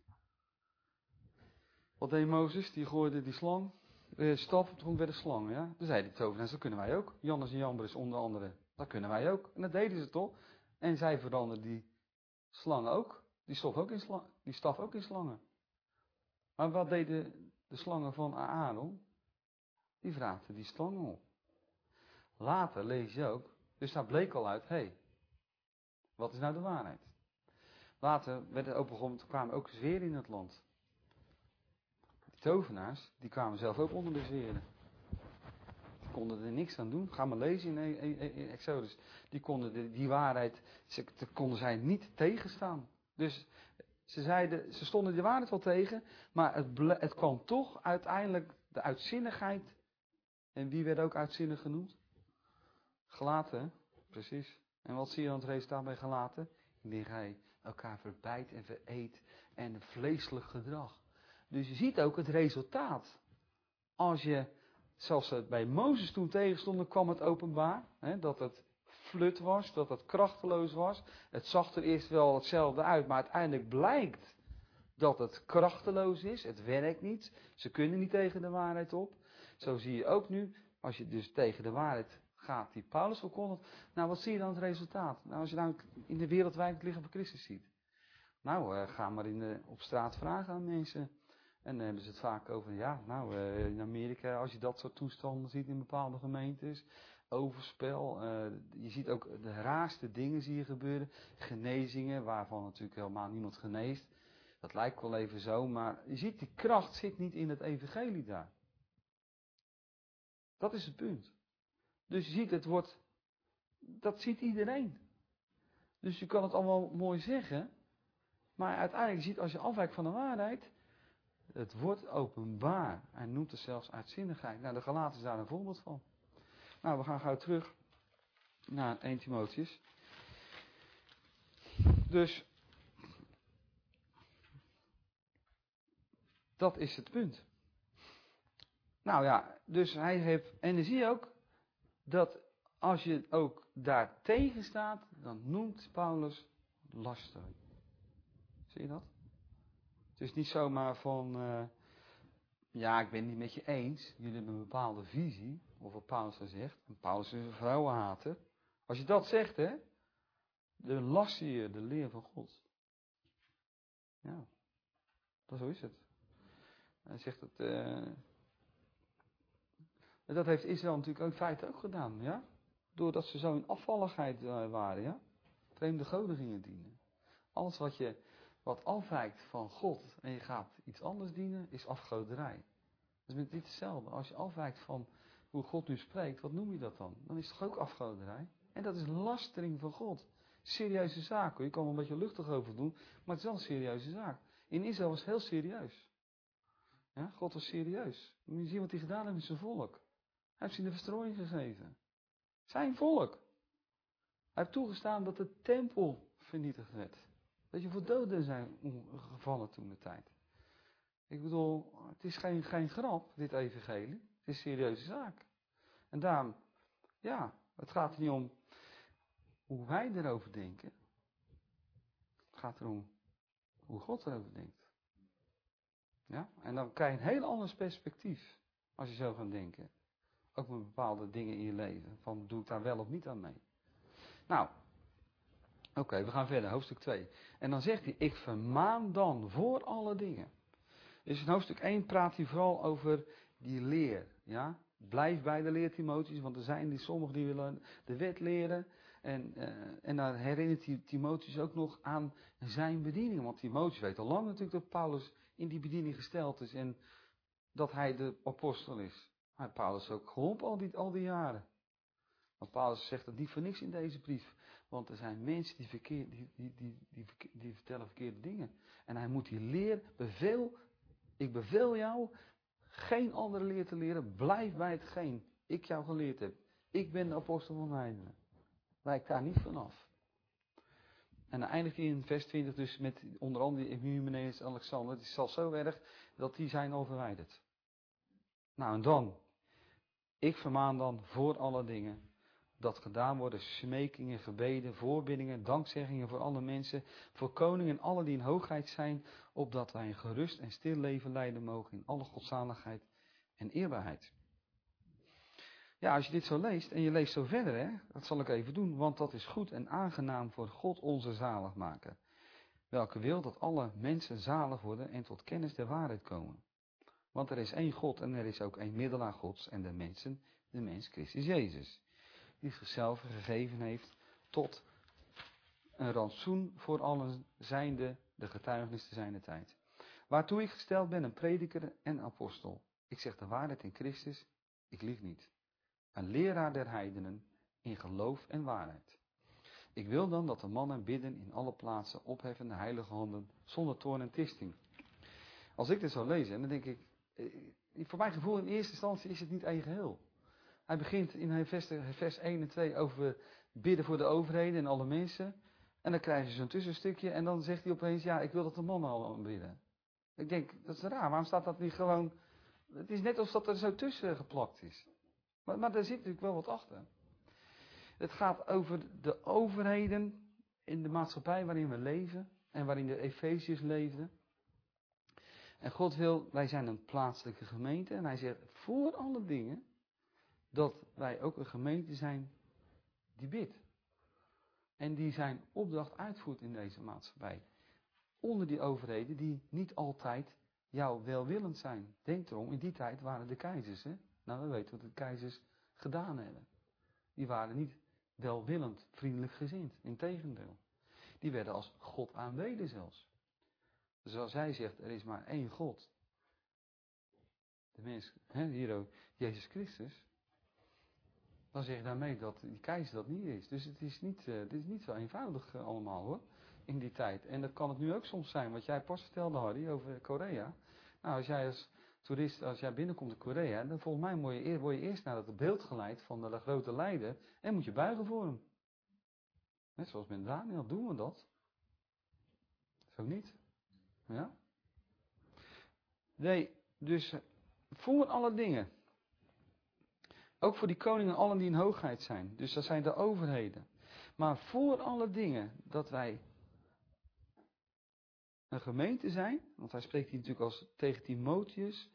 Speaker 1: Wat deed Mozes? Die gooide die slang, eh, staf, toen werd een slang, ja? Dan zei die tovenaar, zo kunnen wij ook. Jannes en Jambres onder andere, dat kunnen wij ook. En dat deden ze toch? En zij veranderden die slang ook, die staf ook in, slang, die staf ook in slangen. Maar wat deden de slangen van Aaron? Die vraagden die slangen op. Later lees je ook, dus daar bleek al uit, hé, hey, wat is nou de waarheid? Later werd het ook begonnen, toen kwamen ook zweren in het land. Die tovenaars, die kwamen zelf ook onder de zweren. Die konden er niks aan doen. Ga maar lezen in, in, in Exodus. Die konden de, die waarheid, ze, konden zij niet tegenstaan. Dus ze zeiden, ze stonden de waarheid wel tegen, maar het, ble, het kwam toch uiteindelijk de uitzinnigheid. En wie werd ook uitzinnig genoemd? Gelaten, precies. En wat zie je dan het resultaat bij gelaten? Indien gij elkaar verbijt en vereet en vleeselijk gedrag. Dus je ziet ook het resultaat. Als je, zoals het bij Mozes toen tegenstonden, kwam het openbaar. Hè, dat het flut was, dat het krachteloos was. Het zag er eerst wel hetzelfde uit, maar uiteindelijk blijkt dat het krachteloos is. Het werkt niet. Ze kunnen niet tegen de waarheid op. Zo zie je ook nu, als je dus tegen de waarheid gaat die Paulus verkondigt. Nou, wat zie je dan het resultaat? Nou, als je nou in de wereld wijd het lichaam van Christus ziet. Nou, uh, ga maar in de, op straat vragen aan mensen. En dan hebben ze het vaak over, ja, nou, uh, in Amerika, als je dat soort toestanden ziet in bepaalde gemeentes. Overspel, uh, je ziet ook de raarste dingen zie je gebeuren. Genezingen, waarvan natuurlijk helemaal niemand geneest. Dat lijkt wel even zo, maar je ziet, die kracht zit niet in het evangelie daar. Dat is het punt. Dus je ziet, het wordt, dat ziet iedereen. Dus je kan het allemaal mooi zeggen, maar uiteindelijk ziet als je afwijkt van de waarheid, het wordt openbaar. Hij noemt het zelfs uitzinnigheid. Nou, de Galaten is daar een voorbeeld van. Nou, we gaan gauw terug naar eerste Timotheus. Dus, dat is het punt. Nou ja, dus hij heeft, en dan zie je ook, dat als je ook daar tegen staat, dan noemt Paulus lastering. Zie je dat? Het is niet zomaar van, uh, ja, ik ben het niet met je eens. Jullie hebben een bepaalde visie, of wat Paulus er zegt. En Paulus is een vrouwenhater. Als je dat zegt, hè, dan laster je de leer van God. Ja, dat zo is het. Hij zegt het, uh, dat heeft Israël natuurlijk ook in feite ook gedaan, ja. Doordat ze zo in afvalligheid uh, waren, ja. Vreemde goden gingen dienen. Alles wat je, wat afwijkt van God en je gaat iets anders dienen, is afgoderij. Dat is met dit hetzelfde. Als je afwijkt van hoe God nu spreekt, wat noem je dat dan? Dan is het toch ook afgoderij? En dat is lastering van God. Serieuze zaak hoor. Je kan er een beetje luchtig over doen, maar het is wel een serieuze zaak. In Israël was het heel serieus. Ja, God was serieus. Moet je zien wat hij gedaan heeft met zijn volk. Hij heeft ze in de verstrooiing gegeven. Zijn volk. Hij heeft toegestaan dat de tempel vernietigd werd. Dat je voor doden zijn gevallen toen de tijd. Ik bedoel, het is geen, geen grap, dit evangelie. Het is een serieuze zaak. En daarom, ja, het gaat er niet om hoe wij erover denken. Het gaat erom hoe God erover denkt. Ja, en dan krijg je een heel ander perspectief als je zo gaat denken. Ook met bepaalde dingen in je leven. Van, doe ik daar wel of niet aan mee? Nou, oké, okay, we gaan verder, hoofdstuk twee. En dan zegt hij, ik vermaan dan voor alle dingen. Dus in hoofdstuk één praat hij vooral over die leer. Ja? Blijf bij de leer, Timotheus, want er zijn die sommigen die willen de wet leren. En, uh, en daar herinnert Timotheus ook nog aan zijn bediening. Want Timotheus weet al lang natuurlijk dat Paulus in die bediening gesteld is. En dat hij de apostel is. Maar Paulus ook geholpen al die, al die jaren. Want Paulus zegt dat niet voor niks in deze brief. Want er zijn mensen die, verkeer, die, die, die, die, die vertellen verkeerde dingen. En hij moet die leer, beveel, ik beveel jou, geen andere leer te leren. Blijf bij hetgeen ik jou geleerd heb. Ik ben de apostel van de heidenen. Wijk daar niet vanaf. En dan eindigt hij in vers twintig dus met onder andere Hymenaeus en Alexander. Het is zelfs zo erg dat die zijn al verwijderd. Nou en dan. Ik vermaan dan voor alle dingen dat gedaan worden smekingen, gebeden, voorbiddingen, dankzeggingen voor alle mensen, voor koningen en alle die in hoogheid zijn, opdat wij een gerust en stil leven leiden mogen in alle godzaligheid en eerbaarheid. Ja, als je dit zo leest en je leest zo verder, hè, dat zal ik even doen, want dat is goed en aangenaam voor God onze zaligmaker, welke wil dat alle mensen zalig worden en tot kennis der waarheid komen. Want er is één God en er is ook één middelaar Gods en de mensen, de mens Christus Jezus, die zichzelf gegeven heeft tot een rantsoen voor allen zijnde de getuigenis te zijner tijd. Waartoe ik gesteld ben een prediker en apostel. Ik zeg de waarheid in Christus, ik lieg niet. Een leraar der heidenen in geloof en waarheid. Ik wil dan dat de mannen bidden in alle plaatsen, opheffen de heilige handen, zonder toorn en tisting. Als ik dit zo lees, dan denk ik, voor mijn gevoel in eerste instantie is het niet één geheel. Hij begint in vers één en twee over bidden voor de overheden en alle mensen. En dan krijg je zo'n tussenstukje en dan zegt hij opeens, ja, ik wil dat de mannen al bidden. Ik denk, dat is raar, waarom staat dat niet gewoon... Het is net alsof dat er zo tussen geplakt is. Maar, maar daar zit natuurlijk wel wat achter. Het gaat over de overheden in de maatschappij waarin we leven en waarin de Efeziërs leefden. En God wil, wij zijn een plaatselijke gemeente en hij zegt voor alle dingen dat wij ook een gemeente zijn die bidt. En die zijn opdracht uitvoert in deze maatschappij. Onder die overheden die niet altijd jou welwillend zijn. Denk erom, in die tijd waren de keizers. Hè? Nou, we weten wat de keizers gedaan hebben. Die waren niet welwillend, vriendelijk gezind. Integendeel. Die werden als God aanbeden zelfs. Dus als hij zegt, er is maar één God. De mens, hè, hier ook, Jezus Christus. Dan zeg je daarmee dat die keizer dat niet is. Dus het is niet, uh, dit is niet zo eenvoudig uh, allemaal hoor. In die tijd. En dat kan het nu ook soms zijn. Wat jij pas vertelde Harry over Korea. Nou als jij als toerist, als jij binnenkomt in Korea. Dan volgens mij word je, word je eerst naar het beeld geleid van de, de grote leider. En moet je buigen voor hem. Net zoals met Daniel doen we dat. Zo niet. Ja. Nee, dus voor alle dingen. Ook voor die koningen, allen die in hoogheid zijn. Dus dat zijn de overheden. Maar voor alle dingen dat wij een gemeente zijn. Want hij spreekt hier natuurlijk als tegen Timotheus.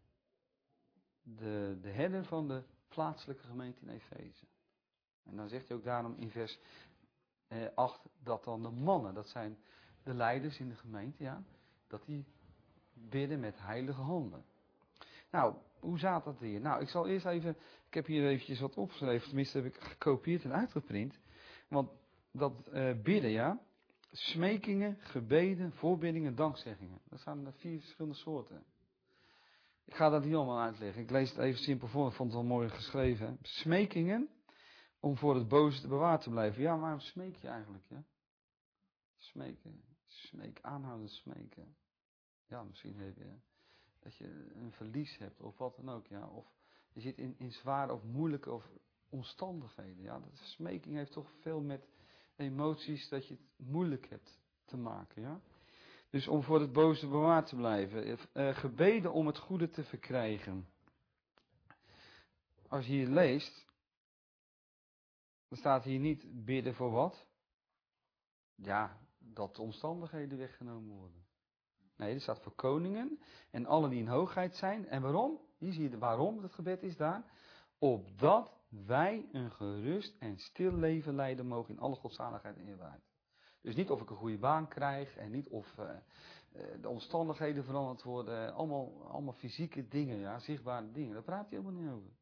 Speaker 1: De, de herder van de plaatselijke gemeente in Efeze. En dan zegt hij ook daarom in vers eh, acht dat dan de mannen, dat zijn de leiders in de gemeente, ja. Dat die bidden met heilige handen. Nou, hoe zat dat hier? Nou, ik zal eerst even, ik heb hier eventjes wat opgeschreven, tenminste heb ik gekopieerd en uitgeprint. Want dat uh, bidden, ja, smekingen, gebeden, voorbiddingen, dankzeggingen. Dat zijn er vier verschillende soorten. Ik ga dat niet allemaal uitleggen, ik lees het even simpel voor, ik vond het wel mooi geschreven. Smekingen, om voor het boze te bewaard te blijven. Ja, waarom smeek je eigenlijk, ja? Smeken, smeek, aanhouden smeken. Ja, misschien heb je... Dat je een verlies hebt of wat dan ook, ja. Of je zit in, in zware of moeilijke of omstandigheden, ja. Dat smeking heeft toch veel met emoties dat je het moeilijk hebt te maken, ja. Dus om voor het boze bewaard te blijven. Uh, gebeden om het goede te verkrijgen. Als je hier leest, dan staat hier niet bidden voor wat? Ja, dat de omstandigheden weggenomen worden. Nee, er staat voor koningen en allen die in hoogheid zijn. En waarom? Hier zie je waarom het gebed is daar. Opdat wij een gerust en stil leven leiden mogen in alle godzaligheid en eerbaarheid. Dus niet of ik een goede baan krijg en niet of uh, de omstandigheden veranderd worden. Allemaal, allemaal fysieke dingen, ja, zichtbare dingen. Daar praat hij helemaal niet over.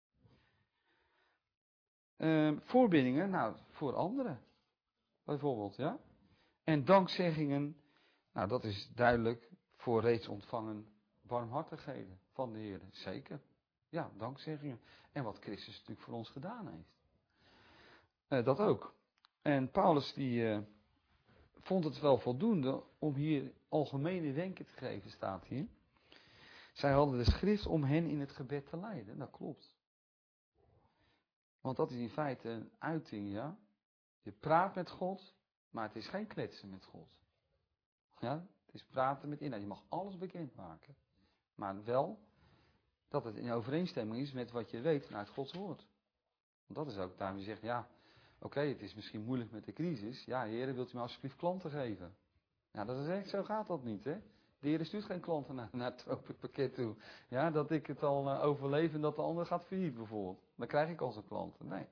Speaker 1: Uh, voorbiddingen, nou, voor anderen. Bijvoorbeeld, ja. En dankzeggingen, nou dat is duidelijk voor reeds ontvangen barmhartigheden van de Heer. Zeker. Ja, dankzeggingen. En wat Christus natuurlijk voor ons gedaan heeft. Uh, dat ook. En Paulus die uh, vond het wel voldoende om hier algemene wenken te geven, staat hier. Zij hadden de schrift om hen in het gebed te leiden. Dat klopt. Want dat is in feite een uiting, ja. Je praat met God, maar het is geen kletsen met God. Ja, het is praten met inhoud. Je mag alles bekendmaken. Maar wel dat het in overeenstemming is met wat je weet vanuit Gods woord. Want dat is ook daarom je zegt, ja, oké, okay, het is misschien moeilijk met de crisis. Ja, Heer, wilt u me alsjeblieft klanten geven? Ja, dat is echt, zo gaat dat niet, hè. De Heer stuurt geen klanten naar, naar het open pakket toe. Ja, dat ik het al uh, overleef en dat de ander gaat failliet bijvoorbeeld. Dan krijg ik als een klant. Nee.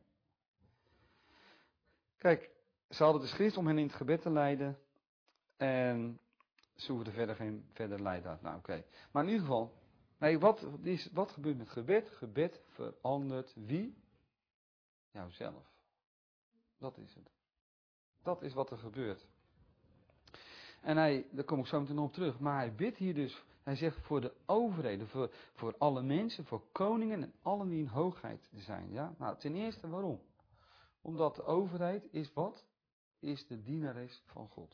Speaker 1: Kijk, ze hadden de schrift om hen in het gebed te leiden. En ze hoefden verder geen verder leiden. Nou, oké. Okay. Maar in ieder geval, nee, wat, is, wat gebeurt met gebed? Gebed verandert wie? Jouzelf. Dat is het. Dat is wat er gebeurt. En hij, daar kom ik zo meteen op terug, maar hij bidt hier dus, hij zegt voor de overheden, voor, voor alle mensen, voor koningen en allen die in hoogheid zijn. Ja? Nou, ten eerste waarom? Omdat de overheid is wat? Is de dienares van God.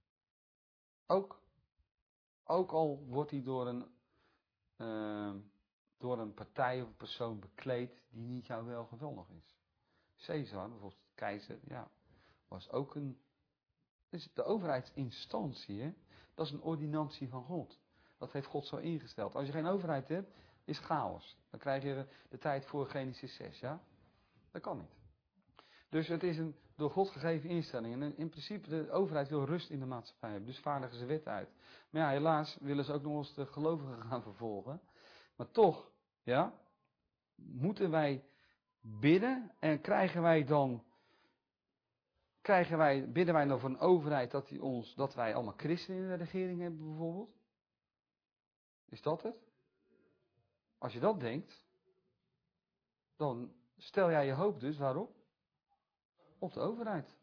Speaker 1: Ook, ook al wordt hij door een, uh, door een partij of een persoon bekleed die niet jouw wel geweldig is. Caesar, bijvoorbeeld keizer, ja, was ook een... Dus de overheidsinstantie, hè, dat is een ordinantie van God. Dat heeft God zo ingesteld. Als je geen overheid hebt, is chaos. Dan krijg je de tijd voor Genesis zes, ja? Dat kan niet. Dus het is een door God gegeven instelling. En in principe, de overheid wil rust in de maatschappij hebben. Dus vaardigen ze wet uit. Maar ja, helaas willen ze ook nog eens de gelovigen gaan vervolgen. Maar toch, ja, moeten wij bidden en krijgen wij dan... Krijgen wij, bidden wij dan voor een overheid dat, die ons, dat wij allemaal christenen in de regering hebben bijvoorbeeld? Is dat het? Als je dat denkt, dan stel jij je hoop dus waarop? Op de overheid.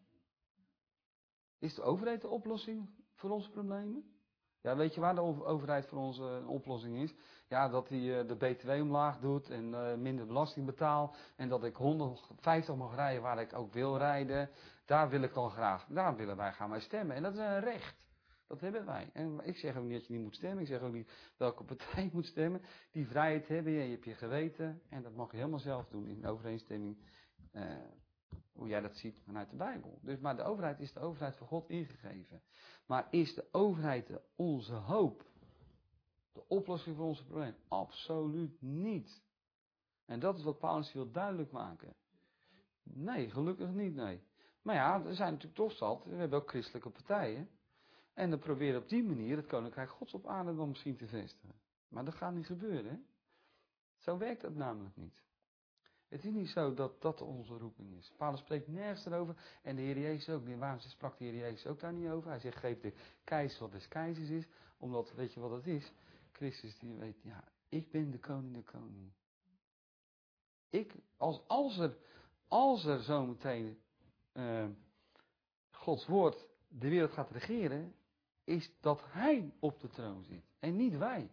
Speaker 1: Is de overheid de oplossing voor onze problemen? Ja, weet je waar de overheid voor ons een oplossing is? Ja, dat hij de B T W omlaag doet en uh, minder belasting betaalt. En dat ik honderdvijftig mag rijden waar ik ook wil rijden. Daar wil ik dan graag, daar willen wij gaan wij stemmen. En dat is een recht. Dat hebben wij. En ik zeg ook niet dat je niet moet stemmen. Ik zeg ook niet welke partij je moet stemmen. Die vrijheid hebben je, je hebt je geweten. En dat mag je helemaal zelf doen in overeenstemming uh, hoe jij dat ziet vanuit de Bijbel. Dus, maar de overheid is de overheid van God ingegeven. Maar is de overheid de onze hoop? De oplossing voor onze probleem? Absoluut niet. En dat is wat Paulus wil duidelijk maken. Nee, gelukkig niet, nee. Maar ja, er zijn natuurlijk toch zat, we hebben ook christelijke partijen. En dan proberen op die manier het koninkrijk Gods op aarde dan misschien te vestigen. Maar dat gaat niet gebeuren, hè. Zo werkt dat namelijk niet. Het is niet zo dat dat onze roeping is. Paulus spreekt nergens erover. En de Heer Jezus ook. Waarom sprak de Heer Jezus ook daar niet over? Hij zegt, geef de keizer wat des keizers is. Omdat, weet je wat het is? Christus die weet, ja, ik ben de koning de koning. Ik, als, als er, als er zometeen uh, Gods woord de wereld gaat regeren, is dat Hij op de troon zit. En niet wij.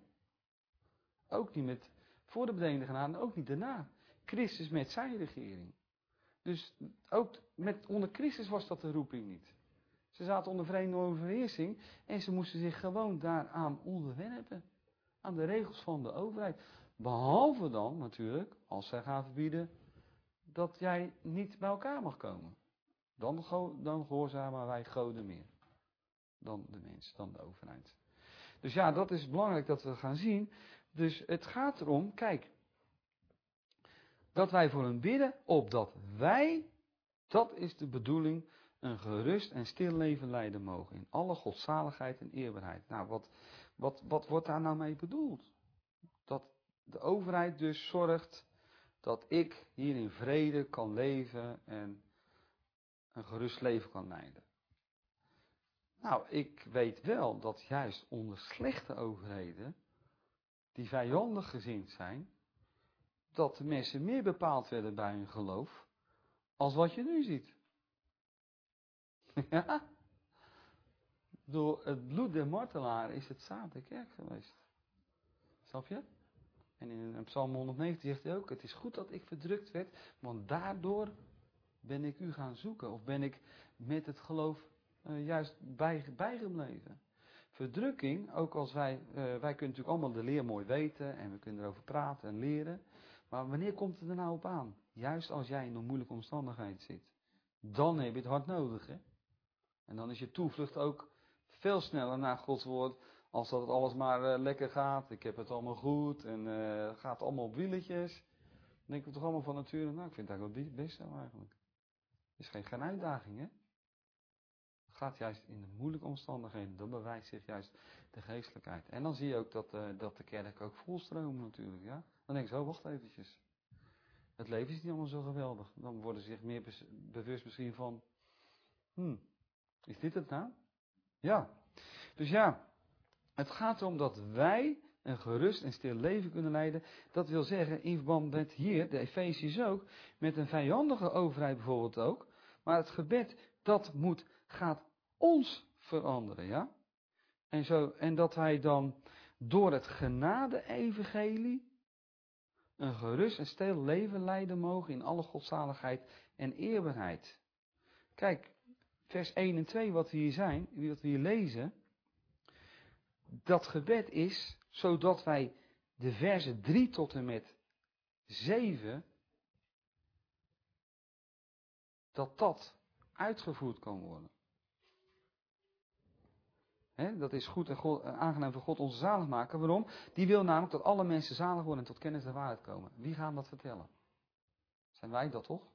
Speaker 1: Ook niet met voor de bedenkende genade, ook niet daarna. Christus met zijn regering. Dus ook met, onder Christus was dat de roeping niet. Ze zaten onder vreemde overheersing en ze moesten zich gewoon daaraan onderwerpen. Aan de regels van de overheid. Behalve dan natuurlijk, als zij gaan verbieden, dat jij niet bij elkaar mag komen. Dan, dan gehoorzamen wij goden meer. Dan de mens, dan de overheid. Dus ja, dat is belangrijk dat we gaan zien. Dus het gaat erom, kijk, dat wij voor hen bidden, opdat wij, dat is de bedoeling, een gerust en stil leven leiden mogen. In alle godzaligheid en eerbaarheid. Nou, wat, wat, wat wordt daar nou mee bedoeld? Dat de overheid dus zorgt dat ik hier in vrede kan leven en een gerust leven kan leiden. Nou, ik weet wel dat juist onder slechte overheden, die vijandig gezind zijn, dat de mensen meer bepaald werden bij hun geloof, als wat je nu ziet. Ja? Door het bloed der martelaar is het zaad der kerk geweest. Snap je? En in Psalm honderdnegentien zegt hij ook, het is goed dat ik verdrukt werd, want daardoor ben ik u gaan zoeken. Of ben ik met het geloof uh, juist bij, bijgebleven. verdrukking, ook als wij, uh, wij kunnen natuurlijk allemaal de leer mooi weten en we kunnen erover praten en leren. Maar wanneer komt het er nou op aan? Juist als jij in een moeilijke omstandigheid zit. Dan heb je het hard nodig, hè. En dan is je toevlucht ook veel sneller naar Gods woord, als dat het alles maar uh, lekker gaat. Ik heb het allemaal goed en uh, het gaat allemaal op wieletjes. Dan denken we toch allemaal van nature, nou ik vind het eigenlijk wel best zo eigenlijk. Het is geen, geen uitdaging, hè. Het gaat juist in de moeilijke omstandigheden, dan bewijst zich juist de geestelijkheid. En dan zie je ook dat, uh, dat de kerk ook volstroomt natuurlijk, ja. Dan denk je zo, wacht eventjes. Het leven is niet allemaal zo geweldig. Dan worden ze zich meer bewust misschien van, hmm, is dit het nou? Ja. Dus ja, het gaat erom dat wij een gerust en stil leven kunnen leiden. Dat wil zeggen, in verband met hier, de Efeziërs ook, met een vijandige overheid bijvoorbeeld ook. Maar het gebed, dat moet, gaat ons veranderen, ja. En, zo, en dat wij dan door het genade-evangelie een gerust en stil leven leiden mogen in alle godzaligheid en eerbaarheid. Kijk, vers één en twee, wat we hier zijn, wat we hier lezen. Dat gebed is, zodat wij de versen drie tot en met zeven, dat dat uitgevoerd kan worden. He, dat is goed en God, aangenaam voor God onze zaligmaker. Waarom? Die wil namelijk dat alle mensen zalig worden en tot kennis der waarheid komen. Wie gaan dat vertellen? Zijn wij dat toch?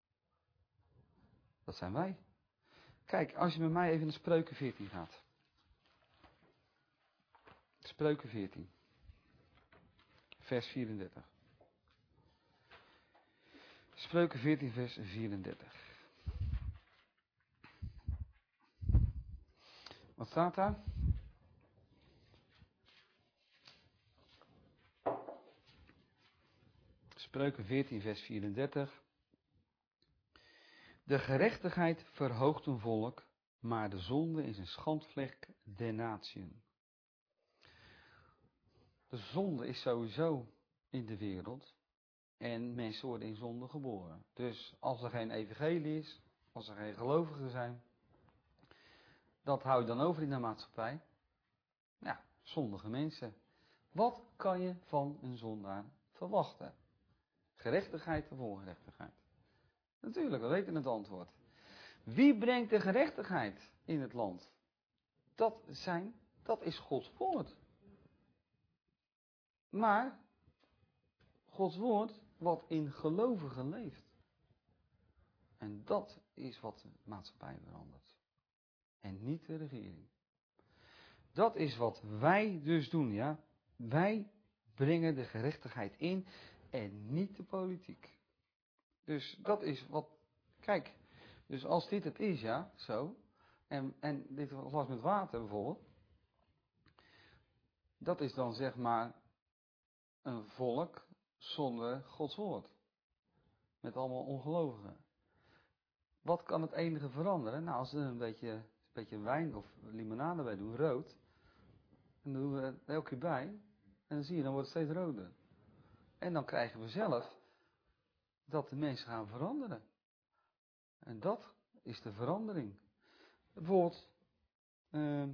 Speaker 1: Dat zijn wij. Kijk, als je met mij even naar Spreuken veertien gaat. Spreuken veertien. Vers vierendertig. Spreuken veertien, vers vierendertig. Wat staat daar? Spreuken veertien, vers vierendertig. De gerechtigheid verhoogt een volk, maar de zonde is een schandvlek der natieën. De zonde is sowieso in de wereld en mensen worden in zonde geboren. Dus als er geen evangelie is, als er geen gelovigen zijn, dat hou je dan over in de maatschappij. Ja, zondige mensen. Wat kan je van een zondaar verwachten? Gerechtigheid of ongerechtigheid? Natuurlijk, we weten het antwoord. Wie brengt de gerechtigheid in het land? Dat zijn, dat is Gods woord. Maar Gods woord wat in gelovigen leeft. En dat is wat de maatschappij verandert. En niet de regering. Dat is wat wij dus doen, ja. Wij brengen de gerechtigheid in en niet de politiek. Dus dat is wat, kijk, dus als dit het is, ja, zo, en, en dit glas met water bijvoorbeeld, dat is dan zeg maar een volk zonder Gods woord. Met allemaal ongelovigen. Wat kan het enige veranderen? Nou, als we er een beetje, een beetje wijn of limonade bij doen, rood, en dan doen we het elke keer bij, en dan zie je, dan wordt het steeds roder. En dan krijgen we zelf dat de mensen gaan veranderen. En dat is de verandering. Bijvoorbeeld, uh,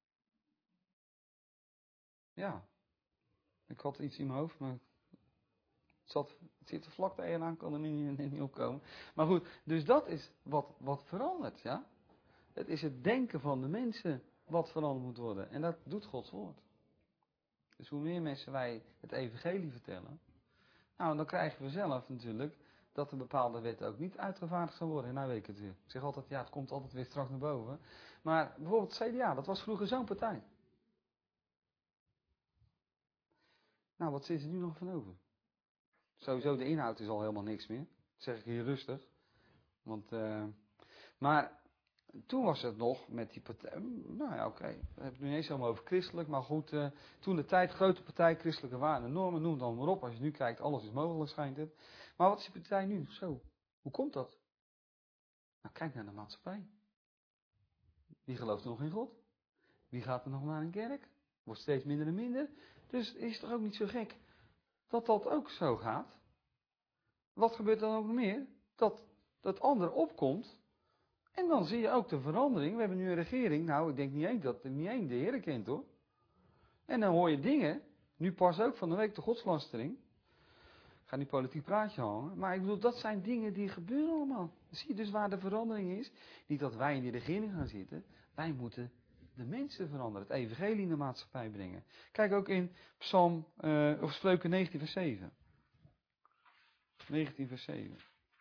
Speaker 1: ja, ik had iets in mijn hoofd, maar het, zat, het zit er vlak tegenaan, kan er niet, niet opkomen. Maar goed, dus dat is wat, wat verandert, ja. Het is het denken van de mensen wat veranderd moet worden. En dat doet Gods woord. Dus hoe meer mensen wij het evangelie vertellen, nou, dan krijgen we zelf natuurlijk dat er bepaalde wetten ook niet uitgevaardigd gaan worden. En nou weet ik het weer. Ik zeg altijd, ja, het komt altijd weer straks naar boven. Maar bijvoorbeeld het C D A, dat was vroeger zo'n partij. Nou, wat is er nu nog van over? Sowieso, de inhoud is al helemaal niks meer. Dat zeg ik hier rustig. Want, uh, maar toen was het nog met die partij. Nou ja, oké. Okay. We hebben het nu niet eens helemaal over christelijk. Maar goed, uh, toen de tijd, grote partij, christelijke waarden en normen, noem het dan maar op. Als je nu kijkt, alles is mogelijk, schijnt het. Maar wat is die partij nu? Zo, hoe komt dat? Nou, kijk naar de maatschappij. Wie gelooft er nog in God? Wie gaat er nog naar een kerk? Wordt steeds minder en minder. Dus het is toch ook niet zo gek dat dat ook zo gaat? Wat gebeurt dan ook nog meer? Dat dat ander opkomt En dan zie je ook de verandering. We hebben nu een regering. Nou, ik denk niet eens dat niet één de Heer kent, hoor. En dan hoor je dingen. Nu pas ook van de week de godslastering. Ik ga niet politiek praatje hangen. Maar ik bedoel, dat zijn dingen die gebeuren allemaal. Zie je dus waar de verandering is? Niet dat wij in die regering gaan zitten. Wij moeten de mensen veranderen. Het evangelie in de maatschappij brengen. Kijk ook in Psalm, uh, of Spreuken negentien vers zeven. negentien vers zeven.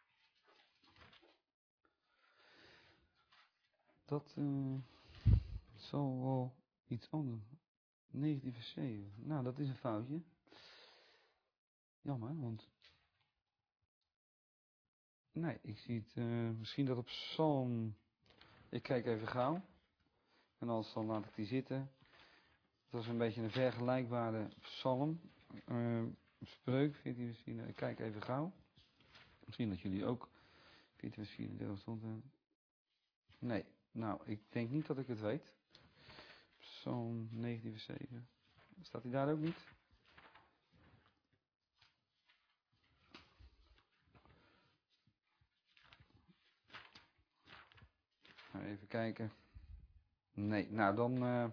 Speaker 1: Dat uh, zal wel iets anders. negentien vers zeven. Nou, dat is een foutje. Jammer, want... Nee, ik zie het... Uh, misschien dat op Psalm... Ik kijk even gauw. En anders dan laat ik die zitten. Dat is een beetje een vergelijkbare psalm. Uh, Spreuk, veertien vers vierendertig. Ik kijk even gauw. Misschien dat jullie ook veertien vers vierendertig stond. Nee, nou, ik denk niet dat ik het weet. Psalm negentien vers zeven. Staat hij daar ook niet? Nou, even kijken. Nee, nou dan... Uh,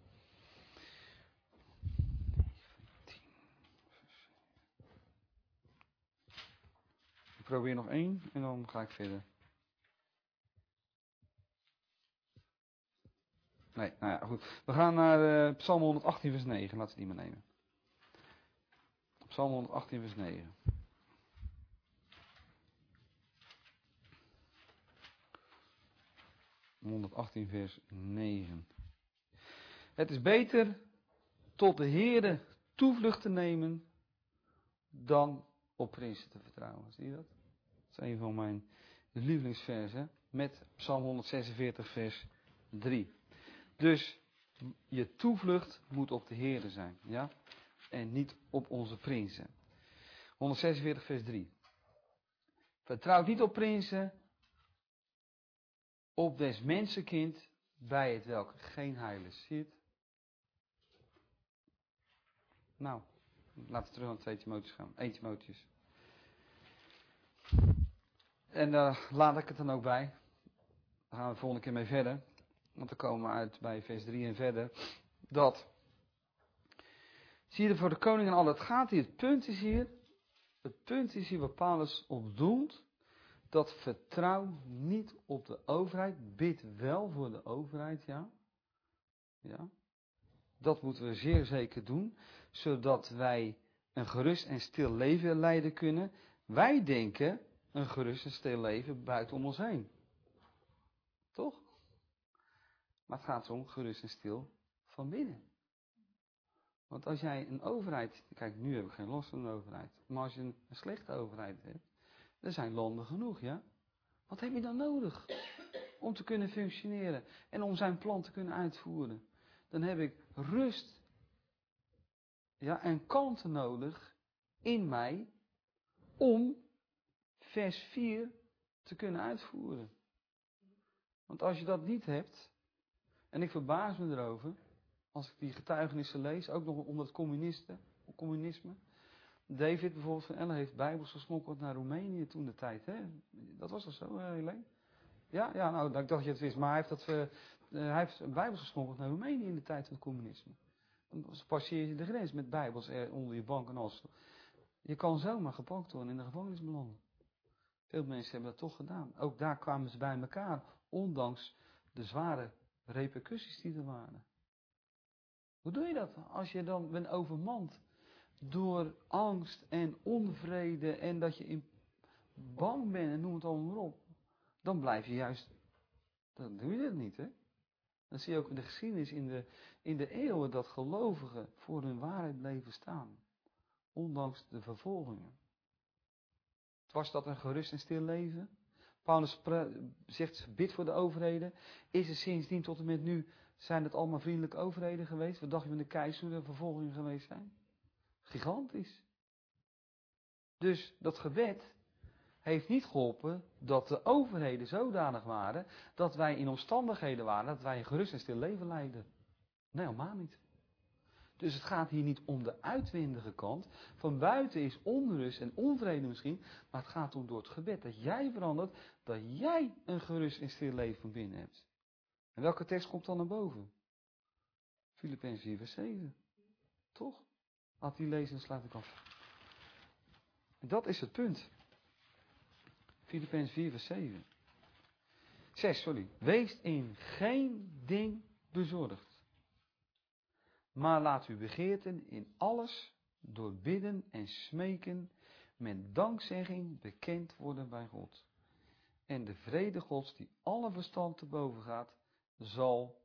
Speaker 1: ik probeer nog één en dan ga ik verder. Nee, nou ja, goed. We gaan naar uh, Psalm honderdachttien vers negen. Laten we die maar nemen. Psalm honderdachttien vers negen. honderdachttien vers negen. Het is beter tot de Heere toevlucht te nemen dan op prinsen te vertrouwen. Zie je dat? Dat is een van mijn lievelingsversen. Met Psalm honderdzesenveertig vers drie. Dus je toevlucht moet op de Heere zijn. Ja? En niet op onze prinsen. honderdzesenveertig vers drie. Vertrouw niet op prinsen. Op des mensenkind, bij het welk geen heilig zit. Nou, laten we terug naar twee Timotheus gaan. één Timotheus. En daar uh, laat ik het dan ook bij. Daar gaan we de volgende keer mee verder. Want dan komen we uit bij vers drie en verder. Dat. Zie je er voor de koning en al. Het gaat hier. Het punt is hier. Het punt is hier waar Paulus op doelt. Dat vertrouw niet op de overheid. Bid wel voor de overheid, ja. Ja. Dat moeten we zeer zeker doen. Zodat wij een gerust en stil leven leiden kunnen. Wij denken een gerust en stil leven buiten ons heen. Toch? Maar het gaat om gerust en stil van binnen. Want als jij een overheid... Kijk, nu heb ik geen last van een overheid. Maar als je een, een slechte overheid hebt... Er zijn landen genoeg, ja? Wat heb je dan nodig? Om te kunnen functioneren. En om zijn plan te kunnen uitvoeren. Dan heb ik rust... Ja, en kalmte nodig... In mij... Om... Vers vier... Te kunnen uitvoeren. Want als je dat niet hebt... En ik verbaas me erover... Als ik die getuigenissen lees... Ook nog om het communisten, communisme... David bijvoorbeeld van Elle heeft Bijbels gesmokkeld naar Roemenië toen de tijd. Hè? Dat was toch zo, uh, Helene? Ja, ja, nou, ik dacht dat je het wist. Maar hij heeft, dat, uh, uh, hij heeft Bijbels gesmokkeld naar Roemenië in de tijd van het communisme. Dan passeer je de grens met Bijbels er onder je bank en alles. Je kan zomaar gepakt worden en in de gevangenis belanden. Veel mensen hebben dat toch gedaan. Ook daar kwamen ze bij elkaar, ondanks de zware repercussies die er waren. Hoe doe je dat? Als je dan bent overmand door angst en onvrede en dat je in bang bent en noem het allemaal maar op. Dan blijf je juist, dan doe je dat niet, hè. Dan zie je ook in de geschiedenis in de, in de eeuwen dat gelovigen voor hun waarheid bleven staan. Ondanks de vervolgingen. Was dat een gerust en stil leven? Paulus zegt, bid voor de overheden. Is er sindsdien tot en met nu, zijn het allemaal vriendelijke overheden geweest? Wat dacht je van de keizer, hoe de vervolgingen geweest zijn? Gigantisch. Dus dat gebed heeft niet geholpen dat de overheden zodanig waren dat wij in omstandigheden waren dat wij een gerust en stil leven leiden. Nee, helemaal niet. Dus het gaat hier niet om de uitwendige kant. Van buiten is onrust en onvrede misschien, maar het gaat om door het gebed dat jij verandert, dat jij een gerust en stil leven van binnen hebt. En welke tekst komt dan naar boven? Filippenzen vier vers zeven. Toch? Laat die lezen en sluit ik af. En dat is het punt. Filippenzen vier vers zeven. zes, sorry. Wees in geen ding bezorgd. Maar laat uw begeerten in alles door bidden en smeken met dankzegging bekend worden bij God. En de vrede Gods die alle verstand te boven gaat, zal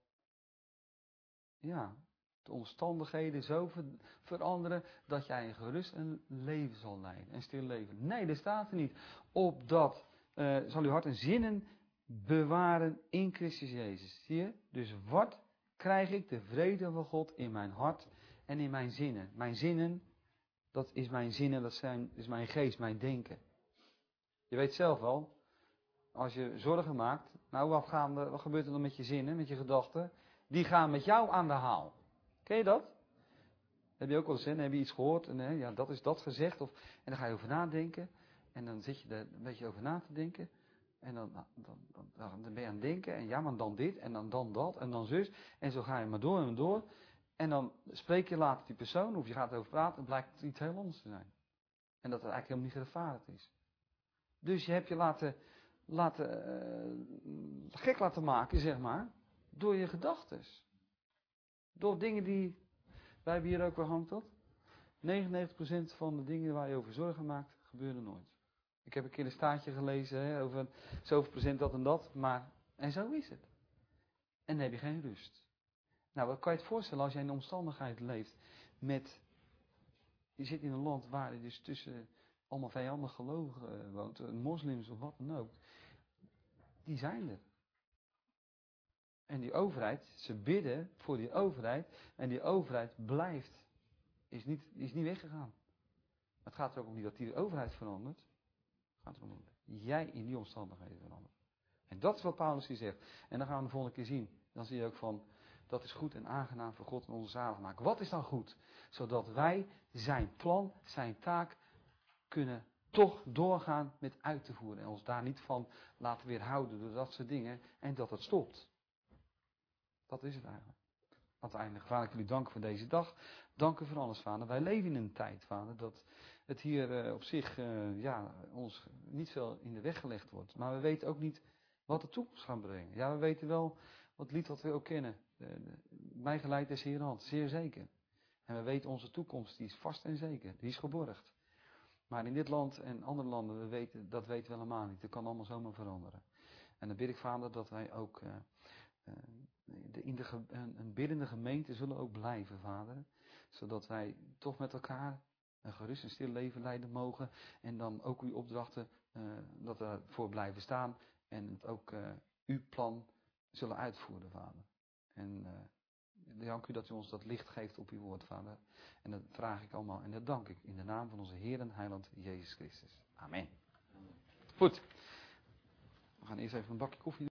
Speaker 1: ja, de omstandigheden zo ver- veranderen dat jij een gerust een leven zal leiden. Een stil leven. Nee, dat staat er niet. Opdat uh, zal uw hart en zinnen bewaren in Christus Jezus. Zie je? Dus wat krijg ik de vrede van God in mijn hart en in mijn zinnen? Mijn zinnen, dat is mijn zinnen, dat zijn, is mijn geest, mijn denken. Je weet zelf wel, als je zorgen maakt, nou wat, gaan de, wat gebeurt er dan met je zinnen, met je gedachten? Die gaan met jou aan de haal. Ken je dat? Heb je ook wel eens, hè? Dan heb je iets gehoord en hè, ja, dat is dat gezegd. Of, en dan ga je over nadenken. En dan zit je er een beetje over na te denken. En dan, dan, dan, dan ben je aan het denken. En ja, maar dan dit. En dan, dan dat. En dan zus. En zo ga je maar door en door. En dan spreek je later die persoon. Of je gaat erover praten. En blijkt het iets heel anders te zijn. En dat het eigenlijk helemaal niet gerechtvaardigd is. Dus je hebt je laten, laten uh, gek laten maken, zeg maar. Door je gedachtes. Door dingen die... Wij hebben hier ook, waar hangt dat? negenennegentig procent van de dingen waar je over zorgen maakt, gebeuren nooit. Ik heb een keer een staartje gelezen hè, over zoveel procent dat en dat, maar, en zo is het. En dan heb je geen rust. Nou, wat kan je het voorstellen als jij in een omstandigheid leeft met, je zit in een land waar je dus tussen allemaal vijandig gelovigen woont, moslims of wat dan ook, die zijn er. En die overheid, ze bidden voor die overheid, en die overheid blijft, is niet, is niet weggegaan. Het gaat er ook om niet dat die overheid verandert. Het gaat erom dat jij in die omstandigheden verandert. En dat is wat Paulus hier zegt. En dan gaan we de volgende keer zien. Dan zie je ook van, dat is goed en aangenaam voor God en onze zalig maken. Wat is dan goed? Zodat wij zijn plan, zijn taak kunnen toch doorgaan met uit te voeren. En ons daar niet van laten weerhouden door dat soort dingen. En dat het stopt. Dat is het eigenlijk. Uiteindelijk, vader, ik wil u danken voor deze dag. Dank u voor alles, vader. Wij leven in een tijd, vader, dat het hier uh, op zich uh, ja, ons niet veel in de weg gelegd wordt. Maar we weten ook niet wat de toekomst gaat brengen. Ja, we weten wel wat lied wat we ook kennen. De, de, mij geleid is Heer hand, zeer zeker. En we weten onze toekomst, die is vast en zeker. Die is geborgd. Maar in dit land en andere landen, we weten, dat weten we helemaal niet. Dat kan allemaal zomaar veranderen. En dan bid ik, vader, dat wij ook... Uh, uh, De, in de, een, een biddende gemeente zullen ook blijven, vader. Zodat wij toch met elkaar een gerust en stil leven leiden mogen. En dan ook uw opdrachten, uh, dat we ervoor blijven staan. En het ook uh, uw plan zullen uitvoeren, vader. En uh, dank u dat u ons dat licht geeft op uw woord, vader. En dat vraag ik allemaal en dat dank ik in de naam van onze Heer en Heiland Jezus Christus. Amen. Goed. We gaan eerst even een bakje koffie doen.